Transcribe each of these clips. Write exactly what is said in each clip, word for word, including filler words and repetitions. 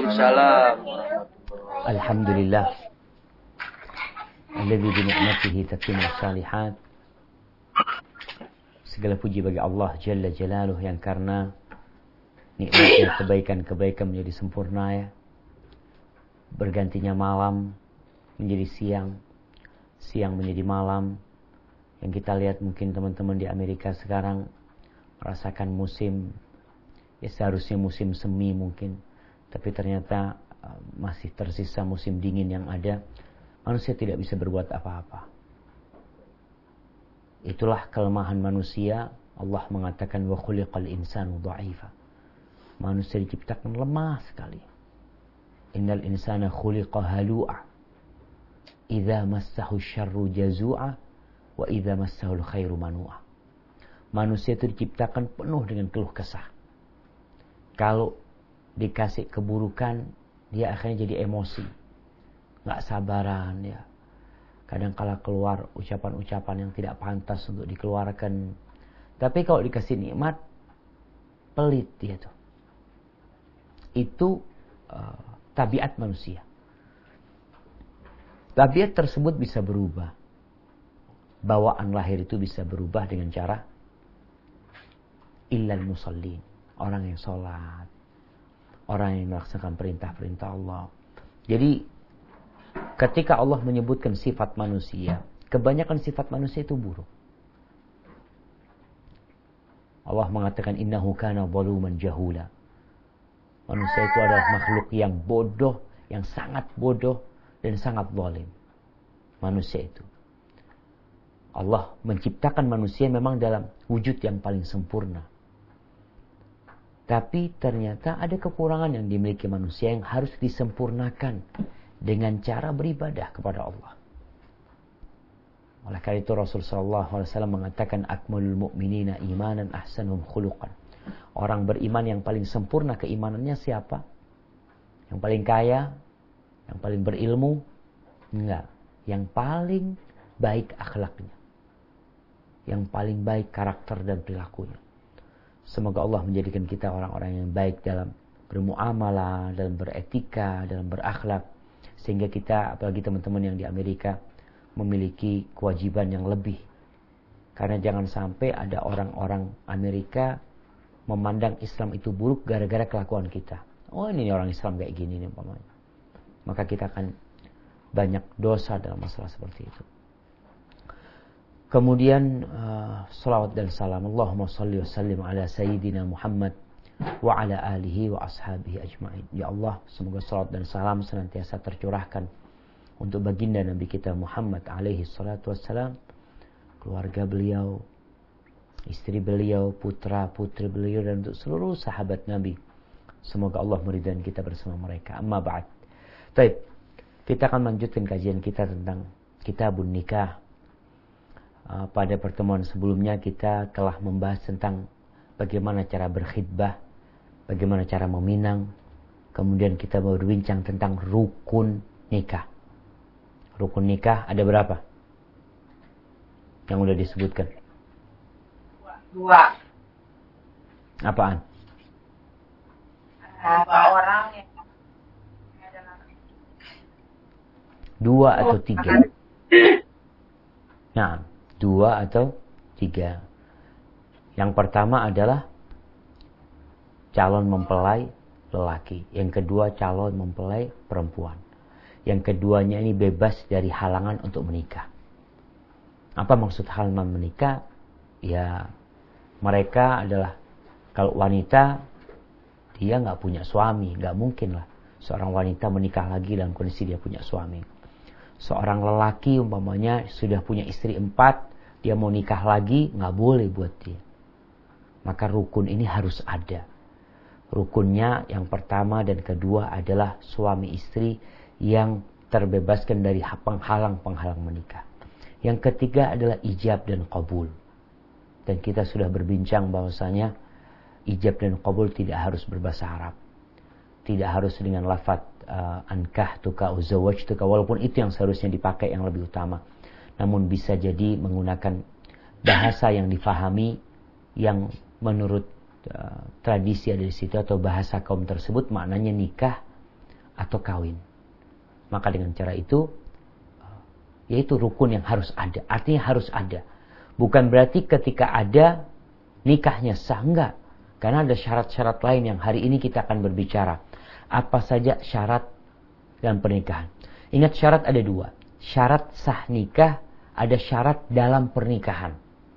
Waalaikumsalam. Alhamdulillah. Alladzi bi ni'matihi tatimmu shalihat. Segala puji bagi Allah Jalla Jalaluh yang karena nikmatnya kebaikan-kebaikan menjadi sempurna ya. Bergantinya malam menjadi siang, siang menjadi malam. Yang kita lihat mungkin teman-teman di Amerika sekarang merasakan musim, ya seharusnya musim semi mungkin, tapi ternyata uh, masih tersisa musim dingin yang ada. Manusia tidak bisa berbuat apa-apa. Itulah kelemahan manusia. Allah mengatakan wa khuliqal insanu dha'ifa. Manusia diciptakan lemah sekali. Innal insana khuliqa halu'a. Idza massahu syarru jazu'a wa idza massahu khairu manu'a. Manusia itu diciptakan penuh dengan keluh kesah. Kalau dikasih keburukan, dia akhirnya jadi emosi. Enggak sabaran ya. Kadang kala keluar ucapan-ucapan yang tidak pantas untuk dikeluarkan. Tapi kalau dikasih nikmat, pelit dia tuh. Itu uh, tabiat manusia. Tabiat tersebut bisa berubah. Bawaan lahir itu bisa berubah dengan cara illal musallin, orang yang sholat, orang yang melaksanakan perintah-perintah Allah. Jadi ketika Allah menyebutkan sifat manusia, kebanyakan sifat manusia itu buruk. Allah mengatakan innahu kana zaluman jahula. Manusia itu adalah makhluk yang bodoh, yang sangat bodoh dan sangat zalim. Manusia itu. Allah menciptakan manusia memang dalam wujud yang paling sempurna. Tapi ternyata ada kekurangan yang dimiliki manusia yang harus disempurnakan dengan cara beribadah kepada Allah. Oleh karena itu Rasul sallallahu alaihi wasallam mengatakan akmalul mu'minina imanan ahsanuhum khuluqan. Orang beriman yang paling sempurna keimanannya siapa? Yang paling kaya? Yang paling berilmu? Enggak. Yang paling baik akhlaknya. Yang paling baik karakter dan perilakunya. Semoga Allah menjadikan kita orang-orang yang baik dalam bermuamalah, dalam beretika, dalam berakhlak. Sehingga kita, apalagi teman-teman yang di Amerika, memiliki kewajiban yang lebih. Karena jangan sampai ada orang-orang Amerika memandang Islam itu buruk gara-gara kelakuan kita. Oh ini orang Islam kayak gini nih umpamanya. Maka kita akan banyak dosa dalam masalah seperti itu. Kemudian uh, salawat dan salam Allahumma salli wa sallim ala sayyidina Muhammad wa ala alihi wa ashabihi ajma'in. Ya Allah, semoga salawat dan salam senantiasa tercurahkan untuk baginda Nabi kita Muhammad alaihi salatu wassalam, keluarga beliau, istri beliau, putra putri beliau, dan untuk seluruh sahabat Nabi. Semoga Allah meridai kita bersama mereka. Amma ba'd. Baik, kita akan lanjutkan kajian kita tentang Kitabun Nikah. Uh, pada pertemuan sebelumnya kita telah membahas tentang bagaimana cara berkhidbah, bagaimana cara meminang. Kemudian kita berbincang tentang rukun nikah. Rukun nikah ada berapa? Yang sudah disebutkan. Dua. Apaan? Apa orang yang dua atau tiga? Nah, dua atau tiga. Yang pertama adalah calon mempelai lelaki. Yang kedua calon mempelai perempuan. Yang keduanya ini bebas dari halangan untuk menikah. Apa maksud halangan menikah? Ya, mereka adalah, kalau wanita, dia nggak punya suami. Nggak mungkin lah seorang wanita menikah lagi dalam kondisi dia punya suami. Seorang lelaki umpamanya sudah punya istri empat, dia mau nikah lagi, nggak boleh buat dia. Maka rukun ini harus ada. Rukunnya yang pertama dan kedua adalah suami istri yang terbebaskan dari penghalang-penghalang menikah. Yang ketiga adalah ijab dan qabul. Dan kita sudah berbincang bahwasanya ijab dan qabul tidak harus berbahasa Arab. Tidak harus dengan lafaz uh, ankahtuka uzawwajtuka, walaupun itu yang seharusnya dipakai yang lebih utama. Namun bisa jadi menggunakan bahasa yang difahami, yang menurut uh, tradisi ada di situ, atau bahasa kaum tersebut maknanya nikah atau kawin. Maka dengan cara itu, yaitu rukun yang harus ada. Artinya harus ada. Bukan berarti ketika ada, nikahnya sah. Enggak. Karena ada syarat-syarat lain yang hari ini kita akan berbicara. Apa saja syarat dalam pernikahan. Ingat, syarat ada dua. Syarat sah nikah, ada syarat dalam pernikahan.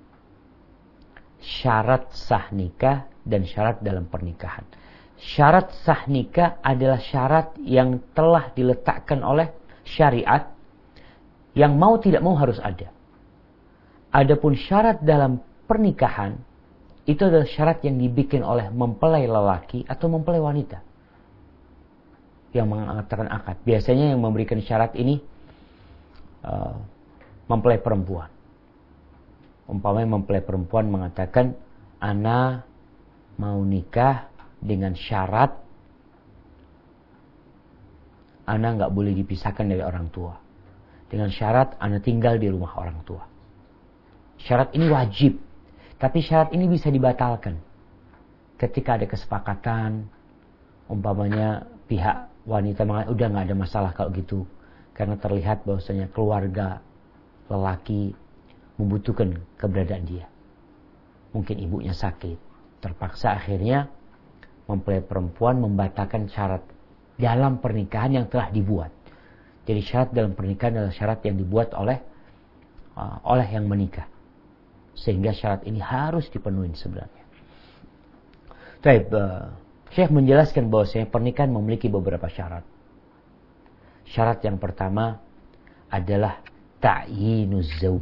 Syarat sah nikah dan syarat dalam pernikahan. Syarat sah nikah adalah syarat yang telah diletakkan oleh syariat, yang mau tidak mau harus ada. Adapun syarat dalam pernikahan, itu adalah syarat yang dibikin oleh mempelai lelaki atau mempelai wanita yang mengatakan akad. Biasanya yang memberikan syarat ini uh, mempelai perempuan. Umpamanya mempelai perempuan mengatakan, ana mau nikah dengan syarat ana nggak boleh dipisahkan dari orang tua. Dengan syarat ana tinggal di rumah orang tua. Syarat ini wajib, tapi syarat ini bisa dibatalkan ketika ada kesepakatan. Umpamanya pihak wanita mengatakan, udah nggak ada masalah kalau gitu, karena terlihat bahwasanya keluarga lelaki membutuhkan keberadaan dia. Mungkin ibunya sakit, terpaksa akhirnya mempelai perempuan membatalkan syarat dalam pernikahan yang telah dibuat. Jadi syarat dalam pernikahan adalah syarat yang dibuat oleh uh, oleh yang menikah, sehingga syarat ini harus dipenuhi sebenarnya. Baik, uh, Syekh menjelaskan bahwasanya pernikahan memiliki beberapa syarat. Syarat yang pertama adalah ta'yinuz zauj.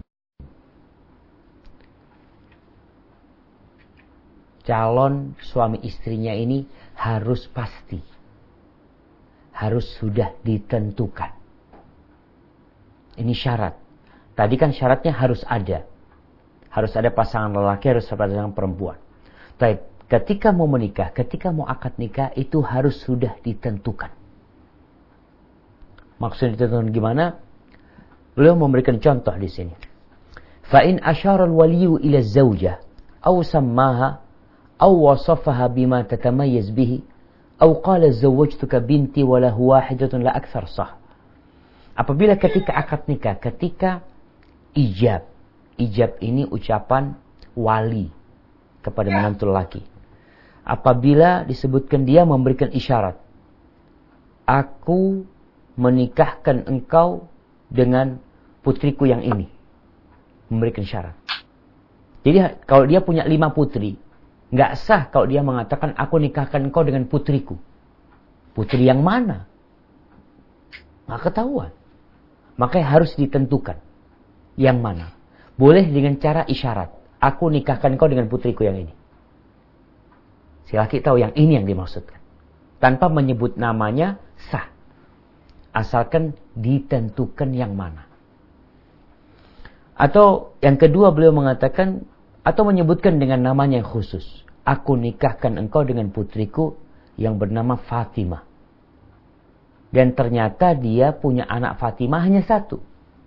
Calon suami istrinya ini harus pasti, harus sudah ditentukan. Ini syarat. Tadi kan syaratnya harus ada. Harus ada pasangan lelaki, harus ada pasangan perempuan. Tapi ketika mau menikah, ketika mau akad nikah, itu harus sudah ditentukan. Maksudnya ditentukan gimana? Beliau memberikan contoh di sini. Fa in asyara al-waliyu ila az-zawjah aw sammaha aw wasafaha bima tatamayyaz bihi aw qala zawwajtuka binti wa lahu wahidatun la akthar sah. Apabila ketika akad nikah, ketika ijab, ijab ini ucapan wali kepada menantu laki. Apabila disebutkan dia memberikan isyarat, aku menikahkan engkau dengan putriku yang ini, memberikan syarat. Jadi kalau dia punya lima putri, nggak sah kalau dia mengatakan aku nikahkan engkau dengan putriku. Putri yang mana? Nggak ketahuan. Makanya harus ditentukan yang mana. Boleh dengan cara isyarat, aku nikahkan engkau dengan putriku yang ini. Si laki tahu yang ini yang dimaksudkan. Tanpa menyebut namanya sah. Asalkan ditentukan yang mana. Atau yang kedua beliau mengatakan, atau menyebutkan dengan namanya yang khusus. Aku nikahkan engkau dengan putriku yang bernama Fatimah. Dan ternyata dia punya anak Fatimah hanya satu.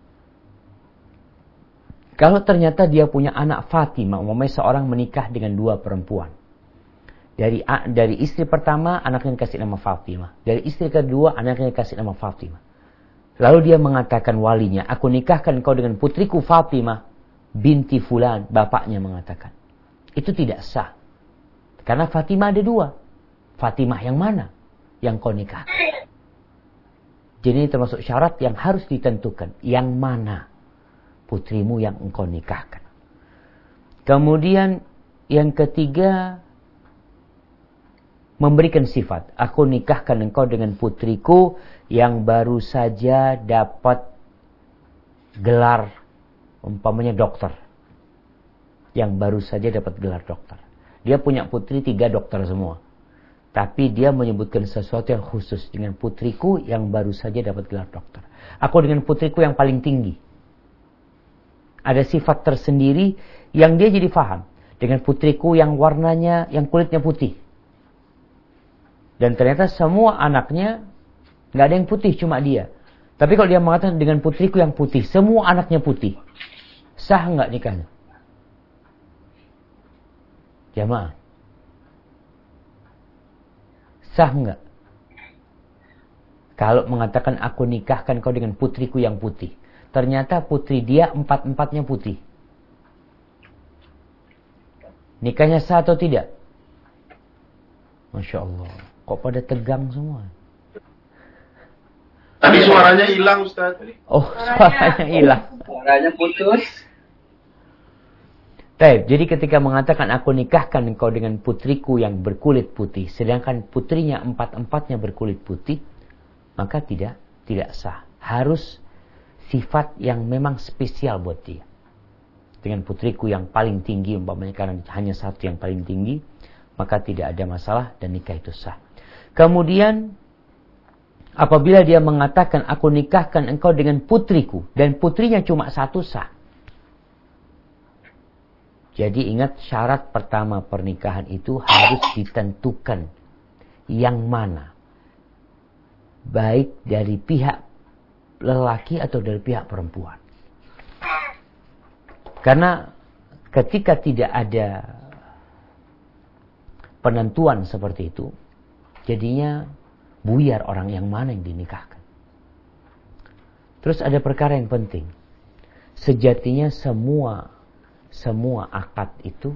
Kalau ternyata dia punya anak Fatimah, umpamanya seorang menikah dengan dua perempuan. Dari dari istri pertama anaknya dikasih nama Fatimah. Dari istri kedua anaknya dikasih nama Fatimah. Lalu dia mengatakan walinya, aku nikahkan engkau dengan putriku Fatimah binti fulan, bapaknya mengatakan. Itu tidak sah. Karena Fatimah ada dua. Fatimah yang mana yang kau nikahkan? Jadi ini termasuk syarat yang harus ditentukan. Yang mana putrimu yang engkau nikahkan? Kemudian yang ketiga, memberikan sifat. Aku nikahkan engkau dengan putriku yang baru saja dapat gelar, umpamanya dokter. Yang baru saja dapat gelar dokter. Dia punya putri tiga dokter semua. Tapi dia menyebutkan sesuatu yang khusus. Dengan putriku yang baru saja dapat gelar dokter. Aku dengan putriku yang paling tinggi. Ada sifat tersendiri yang dia jadi faham. Dengan putriku yang warnanya, yang kulitnya putih. Dan ternyata semua anaknya nggak ada yang putih, cuma dia. Tapi kalau dia mengatakan dengan putriku yang putih, semua anaknya putih, sah nggak nikahnya? Jamaah, sah nggak? Kalau mengatakan aku nikahkan kau dengan putriku yang putih, ternyata putri dia empat-empatnya putih. Nikahnya sah atau tidak? Masya Allah, kok pada tegang semua? Tapi suaranya hilang, Ustaz. Oh, suaranya hilang. Suaranya putus. Baik, jadi ketika mengatakan aku nikahkan engkau dengan putriku yang berkulit putih, sedangkan putrinya empat-empatnya berkulit putih, maka tidak tidak sah. Harus sifat yang memang spesial buat dia. Dengan putriku yang paling tinggi, umpamanya karena hanya satu yang paling tinggi, maka tidak ada masalah dan nikah itu sah. Kemudian apabila dia mengatakan aku nikahkan engkau dengan putriku dan putrinya cuma satu, sah. Jadi ingat, syarat pertama pernikahan itu harus ditentukan yang mana. Baik dari pihak lelaki atau dari pihak perempuan. Karena ketika tidak ada penentuan seperti itu, jadinya buyar orang yang mana yang dinikahkan. Terus ada perkara yang penting. Sejatinya semua Semua akad itu,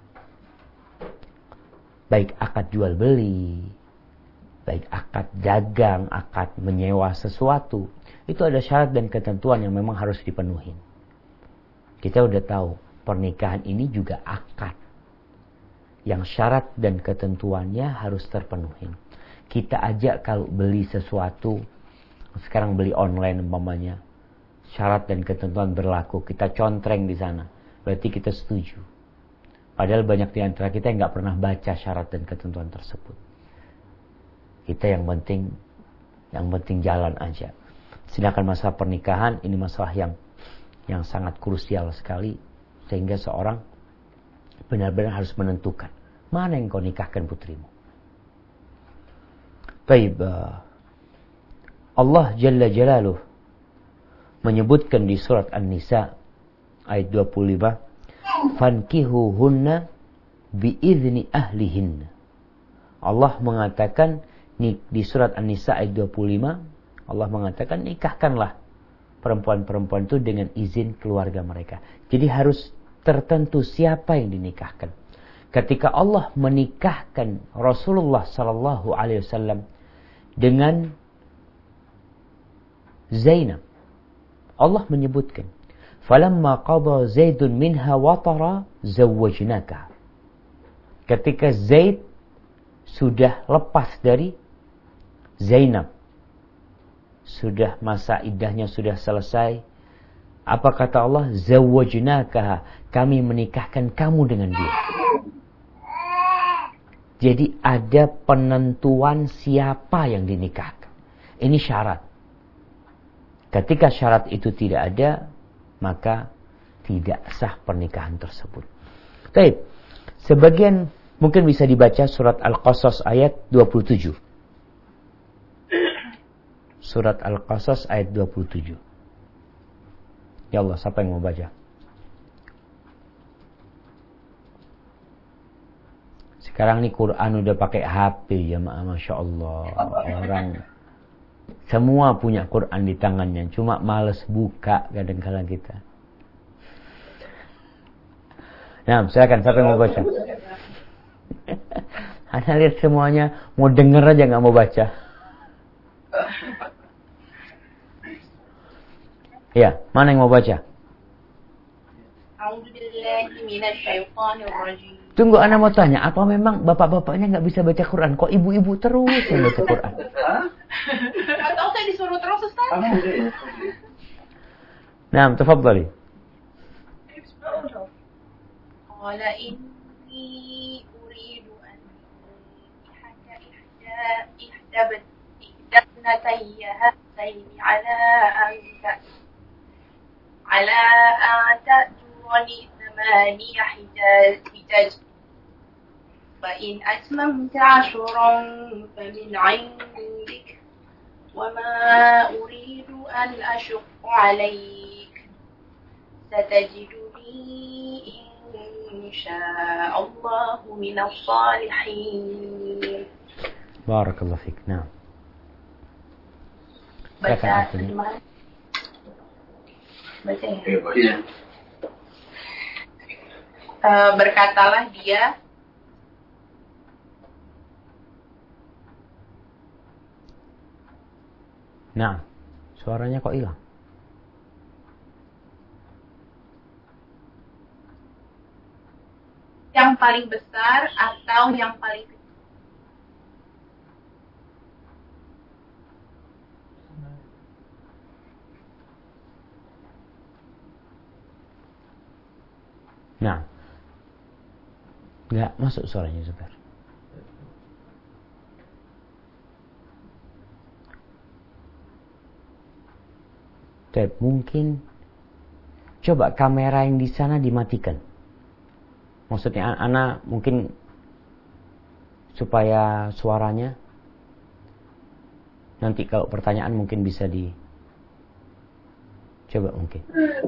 baik akad jual beli, baik akad dagang, akad menyewa sesuatu, itu ada syarat dan ketentuan yang memang harus dipenuhi. Kita udah tahu, pernikahan ini juga akad yang syarat dan ketentuannya harus terpenuhi. Kita aja kalau beli sesuatu, sekarang beli online umpamanya, syarat dan ketentuan berlaku, kita contreng di sana, berarti kita setuju. Padahal banyak di antara kita yang nggak pernah baca syarat dan ketentuan tersebut. Kita yang penting, yang penting jalan aja. Sedangkan masalah pernikahan ini masalah yang yang sangat krusial sekali, sehingga seorang benar-benar harus menentukan mana yang kau nikahkan putrimu. Baik, Allah Jalla Jalaluh menyebutkan di surat An-Nisa ayat dua puluh lima, fankihuhunna biizni ahlihinna. Allah mengatakan di surat An-Nisa ayat dua puluh lima, Allah mengatakan nikahkanlah perempuan-perempuan itu dengan izin keluarga mereka. Jadi harus tertentu siapa yang dinikahkan. Ketika Allah menikahkan Rasulullah sallallahu alaihi wasallam dengan Zainab, Allah menyebutkan falamma qada Zaidun minha watara zawwajnaka. Ketika Zaid sudah lepas dari Zainab, sudah masa iddahnya sudah selesai, apa kata Allah? Zawwajnaka, kami menikahkan kamu dengan dia. Jadi ada penentuan siapa yang dinikahkan. Ini syarat. Ketika syarat itu tidak ada, maka tidak sah pernikahan tersebut. Baik, sebagian mungkin bisa dibaca surat Al-Qasas ayat dua puluh tujuh. Surat Al-Qasas ayat dua puluh tujuh. Ya Allah, siapa yang mau baca? Sekarang nih Quran udah pakai H P ya, Masya Allah. Orang semua punya Quran di tangannya, cuma males buka kadang-kadang kita. Nah, silakan, siapa yang mau baca? Anda lihat semuanya mau denger aja nggak mau baca. Ya, mana yang mau baca? Tunggu, Anda mau tanya, apa memang bapak-bapaknya nggak bisa baca Quran? Kok ibu-ibu terus yang baca Quran? Atau saya disuruh terus, Ustaz? Nah, tafadhali. Qala inni uridu an ihda ihda ihda ihda ibnatayya hataini ala an ala an ta'tuni thamaniya hijaj fa in atmamta ashran famin 'indik wa ma uridu an ashqa 'alayk satajiduni insyaallah minas salihin. Barakallahu fik. Nah. Silakan baca artinya. gimana? Baca ya. Iya. Eh, berkatalah dia, Nah, suaranya kok hilang? yang paling besar atau yang paling kecil. Nah, nggak masuk suaranya Zubair. Tapi mungkin coba kamera yang di sana dimatikan. Maksudnya Ana mungkin supaya suaranya nanti kalau pertanyaan mungkin bisa di coba mungkin.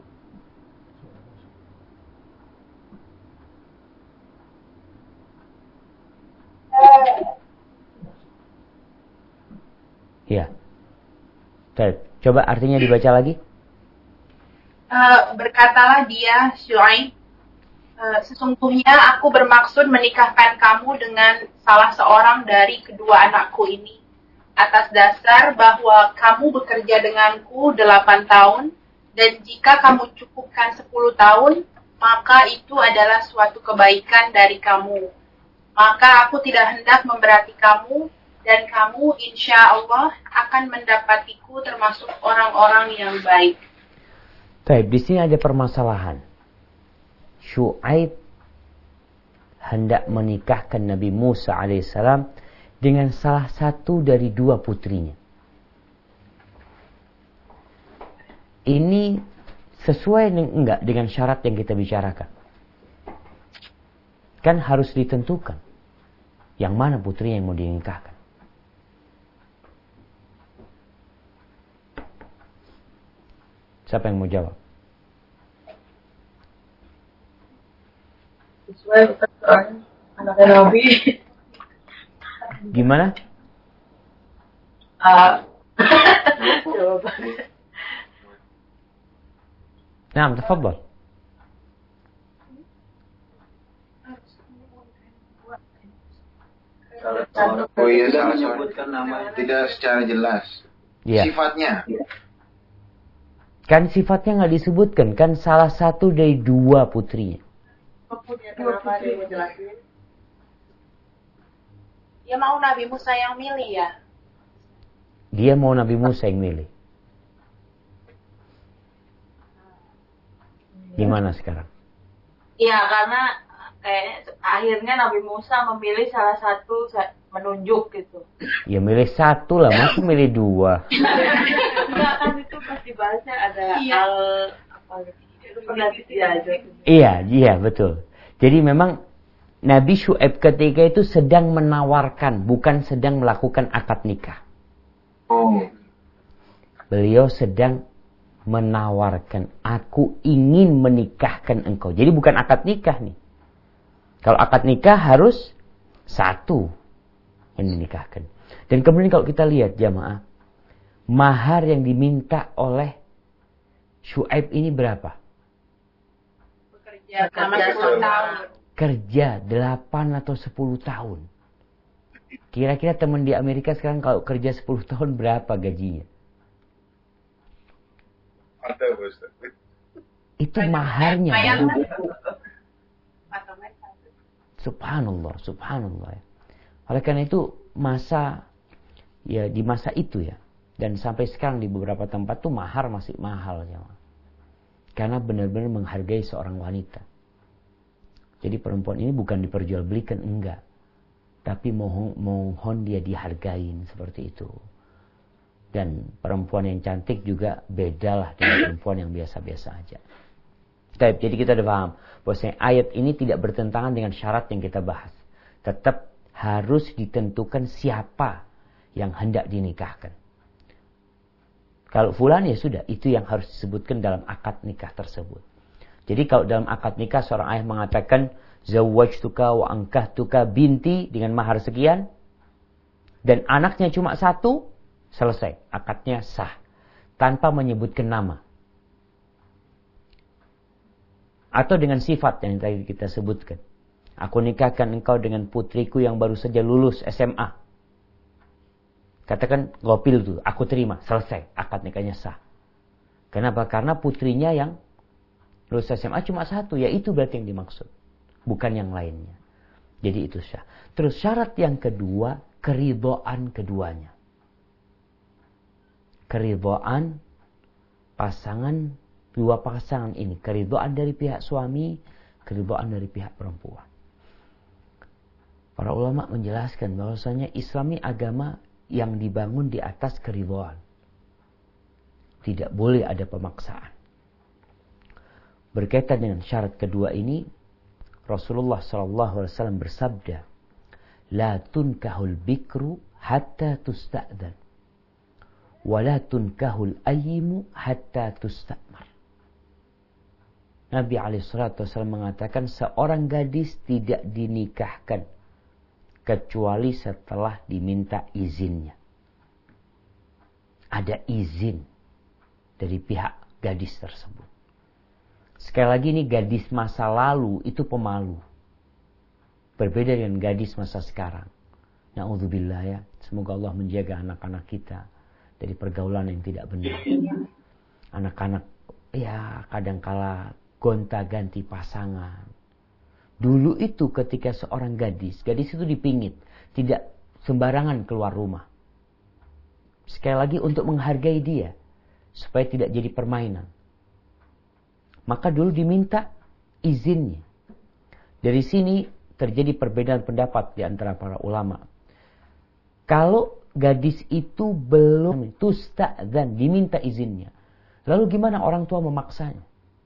Ya. Coba artinya dibaca lagi. Uh, berkatalah dia, Syuaib, uh, sesungguhnya aku bermaksud menikahkan kamu dengan salah seorang dari kedua anakku ini, atas dasar bahwa kamu bekerja denganku delapan tahun, dan jika kamu cukupkan sepuluh tahun, maka itu adalah suatu kebaikan dari kamu. Maka aku tidak hendak memberati kamu, dan kamu insya Allah akan mendapatiku termasuk orang-orang yang baik. Baik, di sini ada permasalahan. Syuaib hendak menikahkan Nabi Musa alaihissalam dengan salah satu dari dua putrinya. Ini sesuai dengan, enggak dengan syarat yang kita bicarakan? Kan harus ditentukan yang mana putrinya yang mau dinikahkan. Siapa yang mau jawab? Sesuai Ustaz, anaknya Nabi. Gimana? Ah. Nah, tafadhal. Oh iya, salah sebutkan nama tidak secara jelas. Ya. Sifatnya. Kan sifatnya nggak disebutkan, kan salah satu dari dua putrinya. Dia mau Nabi Musa yang milih ya? Dia mau Nabi Musa yang milih. Gimana sekarang? Iya, karena kayaknya akhirnya Nabi Musa memilih salah satu menunjuk gitu. Ya milih satu lah, masa milih dua? Enggak, kan itu pas dibahasnya ada Iya. al apa gitu. Itu pernah diajar. Iya, iya betul. Jadi memang Nabi Syuaib ketika itu sedang menawarkan, bukan sedang melakukan akad nikah. Oh. Beliau sedang menawarkan, aku ingin menikahkan engkau. Jadi bukan akad nikah nih. Kalau akad nikah harus satu yang dinikahkan. Dan kemudian kalau kita lihat jamaah, mahar yang diminta oleh Syuaib ini berapa? Bekerja selama sepuluh tahun. Kerja delapan atau sepuluh tahun. Kira-kira teman di Amerika sekarang kalau kerja sepuluh tahun berapa gajinya? Ada, Ustaz. Itu maharnya. Bayang. Subhanallah, subhanallah. Oleh karena itu masa ya di masa itu ya, dan sampai sekarang di beberapa tempat tuh mahar masih mahal ya. Karena benar-benar menghargai seorang wanita. Jadi perempuan ini bukan diperjualbelikan, enggak. Tapi mohon, mohon dia dihargain seperti itu. Dan perempuan yang cantik juga bedalah dengan perempuan yang biasa-biasa aja. Jadi kita udah paham bahwasanya ayat ini tidak bertentangan dengan syarat yang kita bahas. Tetap harus ditentukan siapa yang hendak dinikahkan. Kalau fulan ya sudah, itu yang harus disebutkan dalam akad nikah tersebut. Jadi kalau dalam akad nikah seorang ayah mengatakan zawwajtuka wa ankahtuka binti dengan mahar sekian dan anaknya cuma satu, selesai, akadnya sah tanpa menyebutkan nama. Atau dengan sifat yang tadi kita sebutkan. Aku nikahkan engkau dengan putriku yang baru saja lulus S M A. Katakan gopil tuh, aku terima, selesai, akad nikahnya sah. Kenapa? Karena putrinya yang lulus S M A cuma satu, yaitu berarti yang dimaksud, bukan yang lainnya. Jadi itu sah. Terus syarat yang kedua, keridhaan keduanya. Keridhaan pasangan, dua pasangan ini, keridhaan dari pihak suami, keridhaan dari pihak perempuan. Para ulama menjelaskan bahwasanya Islam ini agama yang dibangun di atas keridhaan. Tidak boleh ada pemaksaan. Berkaitan dengan syarat kedua ini, Rasulullah shallallahu alaihi wasallam bersabda, "La tunkahul bikru hatta tusta'dzan, wa la tunkahul ayyimu hatta tusta'mar." Nabi alaihi salatu wasallam mengatakan seorang gadis tidak dinikahkan kecuali setelah diminta izinnya. Ada izin dari pihak gadis tersebut. Sekali lagi ini gadis masa lalu itu pemalu. Berbeda dengan gadis masa sekarang. Na'udzubillah ya. Semoga Allah menjaga anak-anak kita dari pergaulan yang tidak benar. Anak-anak ya kadangkala gonta-ganti pasangan. Dulu itu ketika seorang gadis, gadis itu dipingit, tidak sembarangan keluar rumah. Sekali lagi untuk menghargai dia, supaya tidak jadi permainan. Maka dulu diminta izinnya. Dari sini terjadi perbedaan pendapat di antara para ulama. Kalau gadis itu belum tusta'dzan, diminta izinnya, lalu gimana orang tua memaksanya?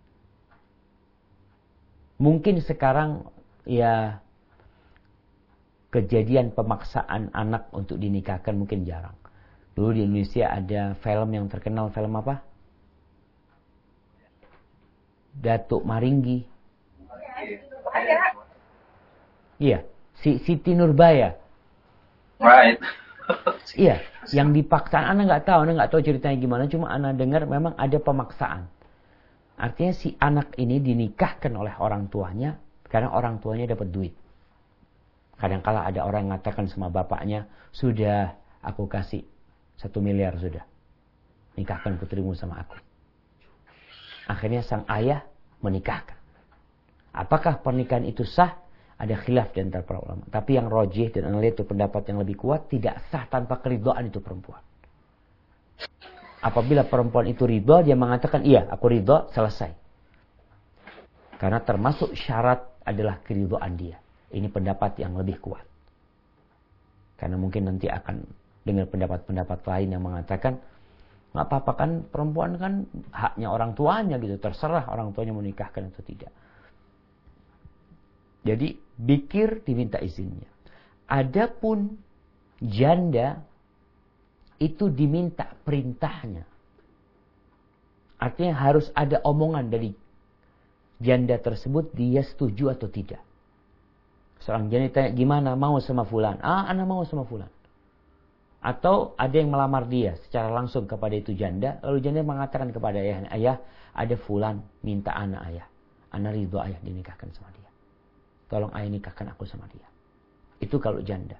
Mungkin sekarang ya kejadian pemaksaan anak untuk dinikahkan mungkin jarang. Dulu di Indonesia ada film yang terkenal, film apa? Datuk Maringgi. Iya, si Siti Nurbaya. Right. Iya, yang dipaksa. Anak nggak tahu, anak nggak tahu ceritanya gimana. Cuma anak dengar memang ada pemaksaan. Artinya si anak ini dinikahkan oleh orang tuanya karena orang tuanya dapat duit. Kadang-kala ada orang yang mengatakan sama bapaknya, sudah aku kasih satu miliar sudah, nikahkan putrimu sama aku. Akhirnya sang ayah menikahkan. Apakah pernikahan itu sah? Ada khilaf di antara para ulama. Tapi yang rajih dan analit itu pendapat yang lebih kuat, tidak sah tanpa keridhaan itu perempuan. Apabila perempuan itu ridha, dia mengatakan, iya aku ridha, selesai. Karena termasuk syarat adalah keridhaan dia. Ini pendapat yang lebih kuat. Karena mungkin nanti akan dengar pendapat-pendapat lain yang mengatakan, nggak apa-apa kan perempuan kan haknya orang tuanya gitu. Terserah orang tuanya menikahkan atau tidak. Jadi bikir diminta izinnya. Adapun janda itu diminta perintahnya. Artinya harus ada omongan dari janda tersebut, dia setuju atau tidak. Seorang janda ditanya, gimana, mau sama fulan? Ah, anak mau sama fulan. Atau ada yang melamar dia secara langsung kepada itu janda, lalu janda mengatakan kepada ayahnya, ayah, ada fulan minta anak ayah. Anak ridho ayah dinikahkan sama dia. Tolong ayah nikahkan aku sama dia. Itu kalau janda.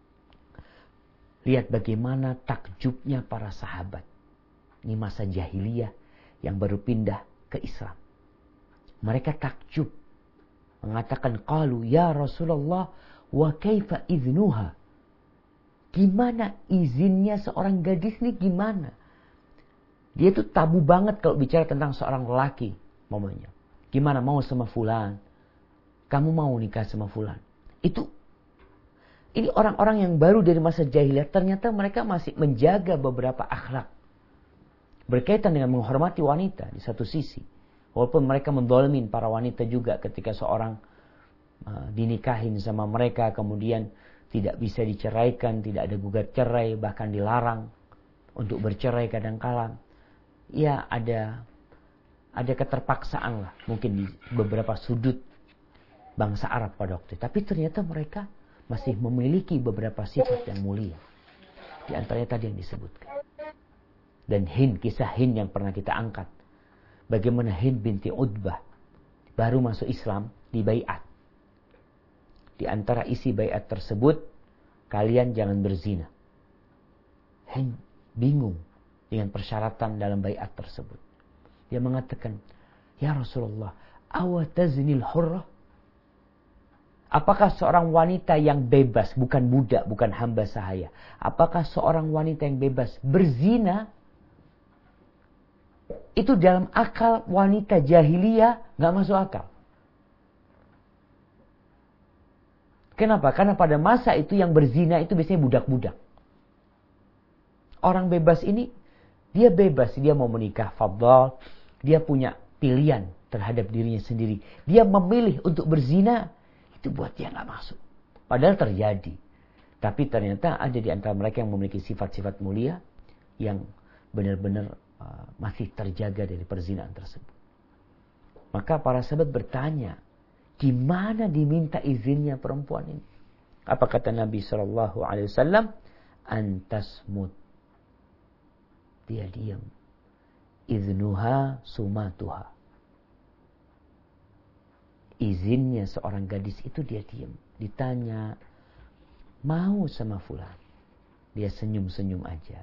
Lihat bagaimana takjubnya para sahabat. Ini masa jahiliyah yang baru pindah ke Islam. Mereka takjub. Mengatakan, qalu ya Rasulullah wa kaifa iznuha. Gimana izinnya seorang gadis ini gimana? Dia tuh tabu banget kalau bicara tentang seorang lelaki. Momennya. Gimana mau sama fulan? Kamu mau nikah sama fulan? Itu Ini orang-orang yang baru dari masa jahiliyah, ternyata mereka masih menjaga beberapa akhlak. Berkaitan dengan menghormati wanita di satu sisi. Walaupun mereka mendolmin para wanita juga ketika seorang uh, dinikahin sama mereka, kemudian tidak bisa diceraikan, tidak ada gugat cerai, bahkan dilarang untuk bercerai kadang-kala. Ya ada, ada keterpaksaan lah, mungkin di beberapa sudut bangsa Arab pada waktu itu. Tapi ternyata mereka masih memiliki beberapa sifat yang mulia. Di antaranya tadi yang disebutkan. Dan Hind, kisah Hind yang pernah kita angkat. Bagaimana Hind binti Utbah baru masuk Islam di baiat. Di antara isi baiat tersebut, kalian jangan berzina. Hind bingung dengan persyaratan dalam baiat tersebut. Dia mengatakan, ya Rasulullah, awataznil hurrah? Apakah seorang wanita yang bebas, bukan budak, bukan hamba sahaya, apakah seorang wanita yang bebas berzina? Itu dalam akal wanita jahiliyah gak masuk akal. Kenapa? Karena pada masa itu yang berzina itu biasanya budak-budak. Orang bebas ini, dia bebas, dia mau menikah, fadhal, dia punya pilihan terhadap dirinya sendiri. Dia memilih untuk berzina, itu buat dia gak masuk. Padahal terjadi. Tapi ternyata ada di antara mereka yang memiliki sifat-sifat mulia, yang benar-benar uh, masih terjaga dari perzinaan tersebut. Maka para sahabat bertanya, di mana diminta izinnya perempuan ini? Apa kata Nabi shallallahu alaihi wasallam? Antasmut. Dia diam. Iznuha sumatuha. Izinnya seorang gadis itu dia diam. Ditanya, mau sama fulan? Dia senyum-senyum aja.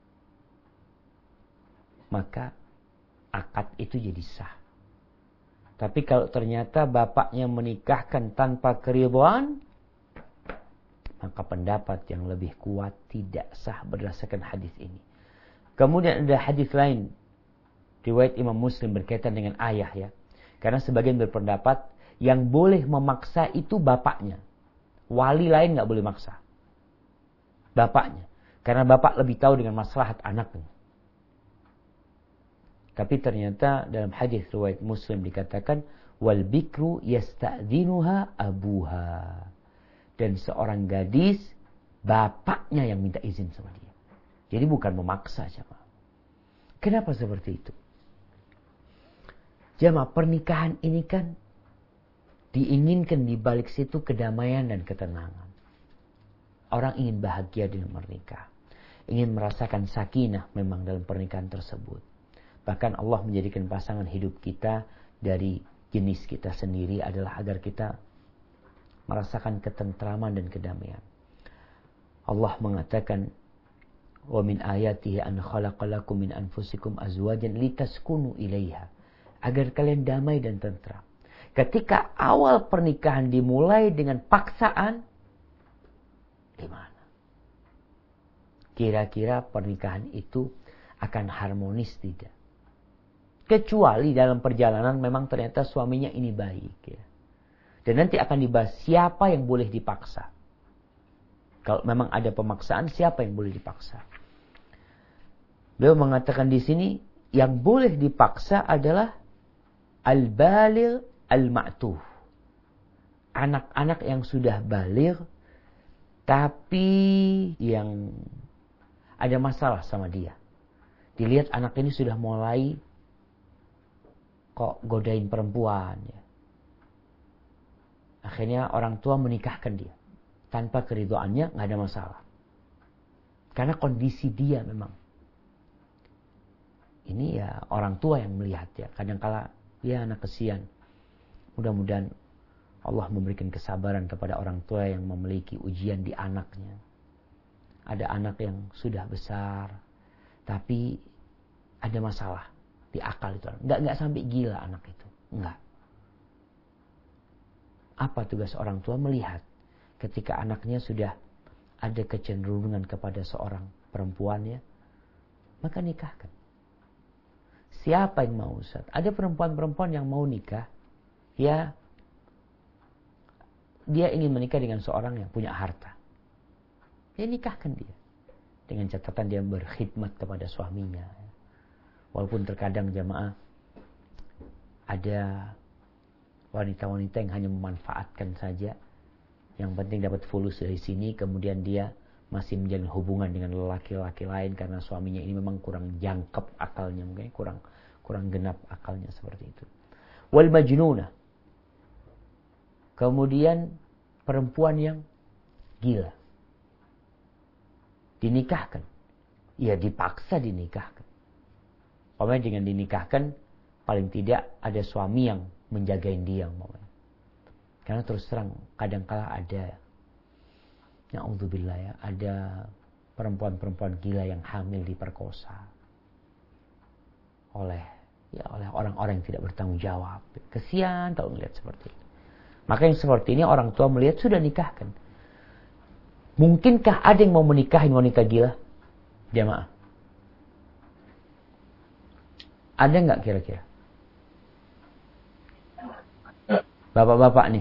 Maka akad itu jadi sah. Tapi kalau ternyata bapaknya menikahkan tanpa keridhaan, maka pendapat yang lebih kuat tidak sah berdasarkan hadis ini. Kemudian ada hadis lain, riwayat Imam Muslim berkaitan dengan ayah ya. Karena sebagian berpendapat yang boleh memaksa itu bapaknya. Wali lain nggak boleh maksa. Bapaknya. Karena bapak lebih tahu dengan maslahat anaknya. Tapi ternyata dalam hadis riwayat Muslim dikatakan wal bikru yasta'dzinuha abuha. Dan seorang gadis bapaknya yang minta izin sama dia. Jadi bukan memaksa jemaah. Kenapa seperti itu? Jemaah, pernikahan ini kan diinginkan di balik situ kedamaian dan ketenangan. Orang ingin bahagia dengan menikah. Ingin merasakan sakinah memang dalam pernikahan tersebut. Bahkan Allah menjadikan pasangan hidup kita dari jenis kita sendiri adalah agar kita merasakan ketentraman dan kedamaian. Allah mengatakan, "Wa min ayatihi an khalaqalakum min anfusikum azwajan litaskunu ilaiha." Agar kalian damai dan tentram. Ketika awal pernikahan dimulai dengan paksaan, gimana? Kira-kira pernikahan itu akan harmonis tidak? Kecuali dalam perjalanan memang ternyata suaminya ini baik ya. Dan nanti akan dibahas siapa yang boleh dipaksa. Kalau memang ada pemaksaan, siapa yang boleh dipaksa? Beliau mengatakan di sini yang boleh dipaksa adalah al-baligh al-ma'tuh. Anak-anak yang sudah baligh tapi yang ada masalah sama dia. Dilihat anak ini sudah mulai kok godain perempuan ya. Akhirnya orang tua menikahkan dia. Tanpa keridhaannya gak ada masalah. Karena kondisi dia memang. Ini ya orang tua yang melihat ya. Kadangkala ya anak kesian. Mudah-mudahan Allah memberikan kesabaran kepada orang tua yang memiliki ujian di anaknya. Ada anak yang sudah besar. Tapi ada masalah di akal itu. Enggak, enggak sampai gila anak itu. Enggak. Apa tugas orang tua? Melihat ketika anaknya sudah ada kecenderungan kepada seorang perempuan ya, maka nikahkan. Siapa yang mau Ustaz? Ada perempuan-perempuan yang mau nikah, ya dia ingin menikah dengan seorang yang punya harta. Ya nikahkan dia. Dengan catatan dia berkhidmat kepada suaminya. Walaupun terkadang jamaah ada wanita-wanita yang hanya memanfaatkan saja. Yang penting dapat fulus dari sini, kemudian dia masih menjalin hubungan dengan lelaki-lelaki lain karena suaminya ini memang kurang jangkep akalnya, mungkin kurang kurang genap akalnya seperti itu. Wal majnuna. Kemudian perempuan yang gila. dinikahkan. Ya dipaksa dinikahkan. Pokoknya dengan dinikahkan, paling tidak ada suami yang menjagain dia. Karena terus terang, kadangkala ada, na'udzubillah ya, ada perempuan-perempuan gila yang hamil diperkosa oleh ya oleh orang-orang yang tidak bertanggung jawab. Kesian kalau melihat seperti itu. Maka yang seperti ini orang tua melihat sudah nikahkan. Mungkinkah ada yang mau menikahin wanita gila? Jamaah. Ada nggak kira-kira? Bapak-bapak nih.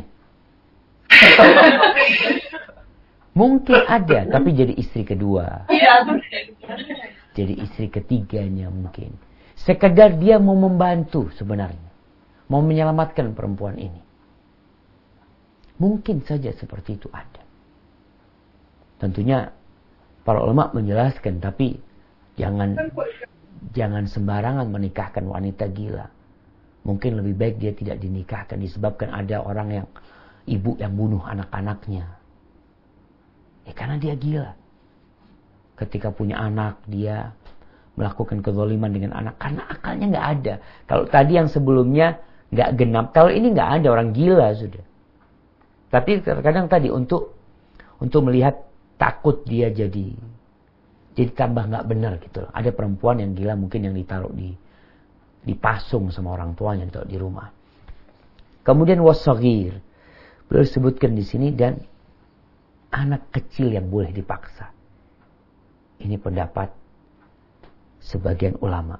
Mungkin ada, tapi jadi istri kedua. Jadi istri ketiganya mungkin. Sekedar dia mau membantu sebenarnya. Mau menyelamatkan perempuan ini. Mungkin saja seperti itu ada. Tentunya para ulama menjelaskan, tapi jangan jangan sembarangan menikahkan wanita gila. Mungkin lebih baik dia tidak dinikahkan disebabkan ada orang yang ibu yang bunuh anak-anaknya. Ya karena dia gila. Ketika punya anak dia melakukan kezaliman dengan anak karena akalnya nggak ada. Kalau tadi yang sebelumnya nggak genap, kalau ini nggak ada, orang gila sudah. Tapi terkadang tadi untuk untuk melihat takut dia jadi jadi tambah nggak benar gitu. Ada perempuan yang gila mungkin yang ditaruh di dipasung sama orang tuanya ditaruh di rumah. Kemudian wasagir, beliau sebutkan di sini, dan anak kecil yang boleh dipaksa. Ini pendapat sebagian ulama.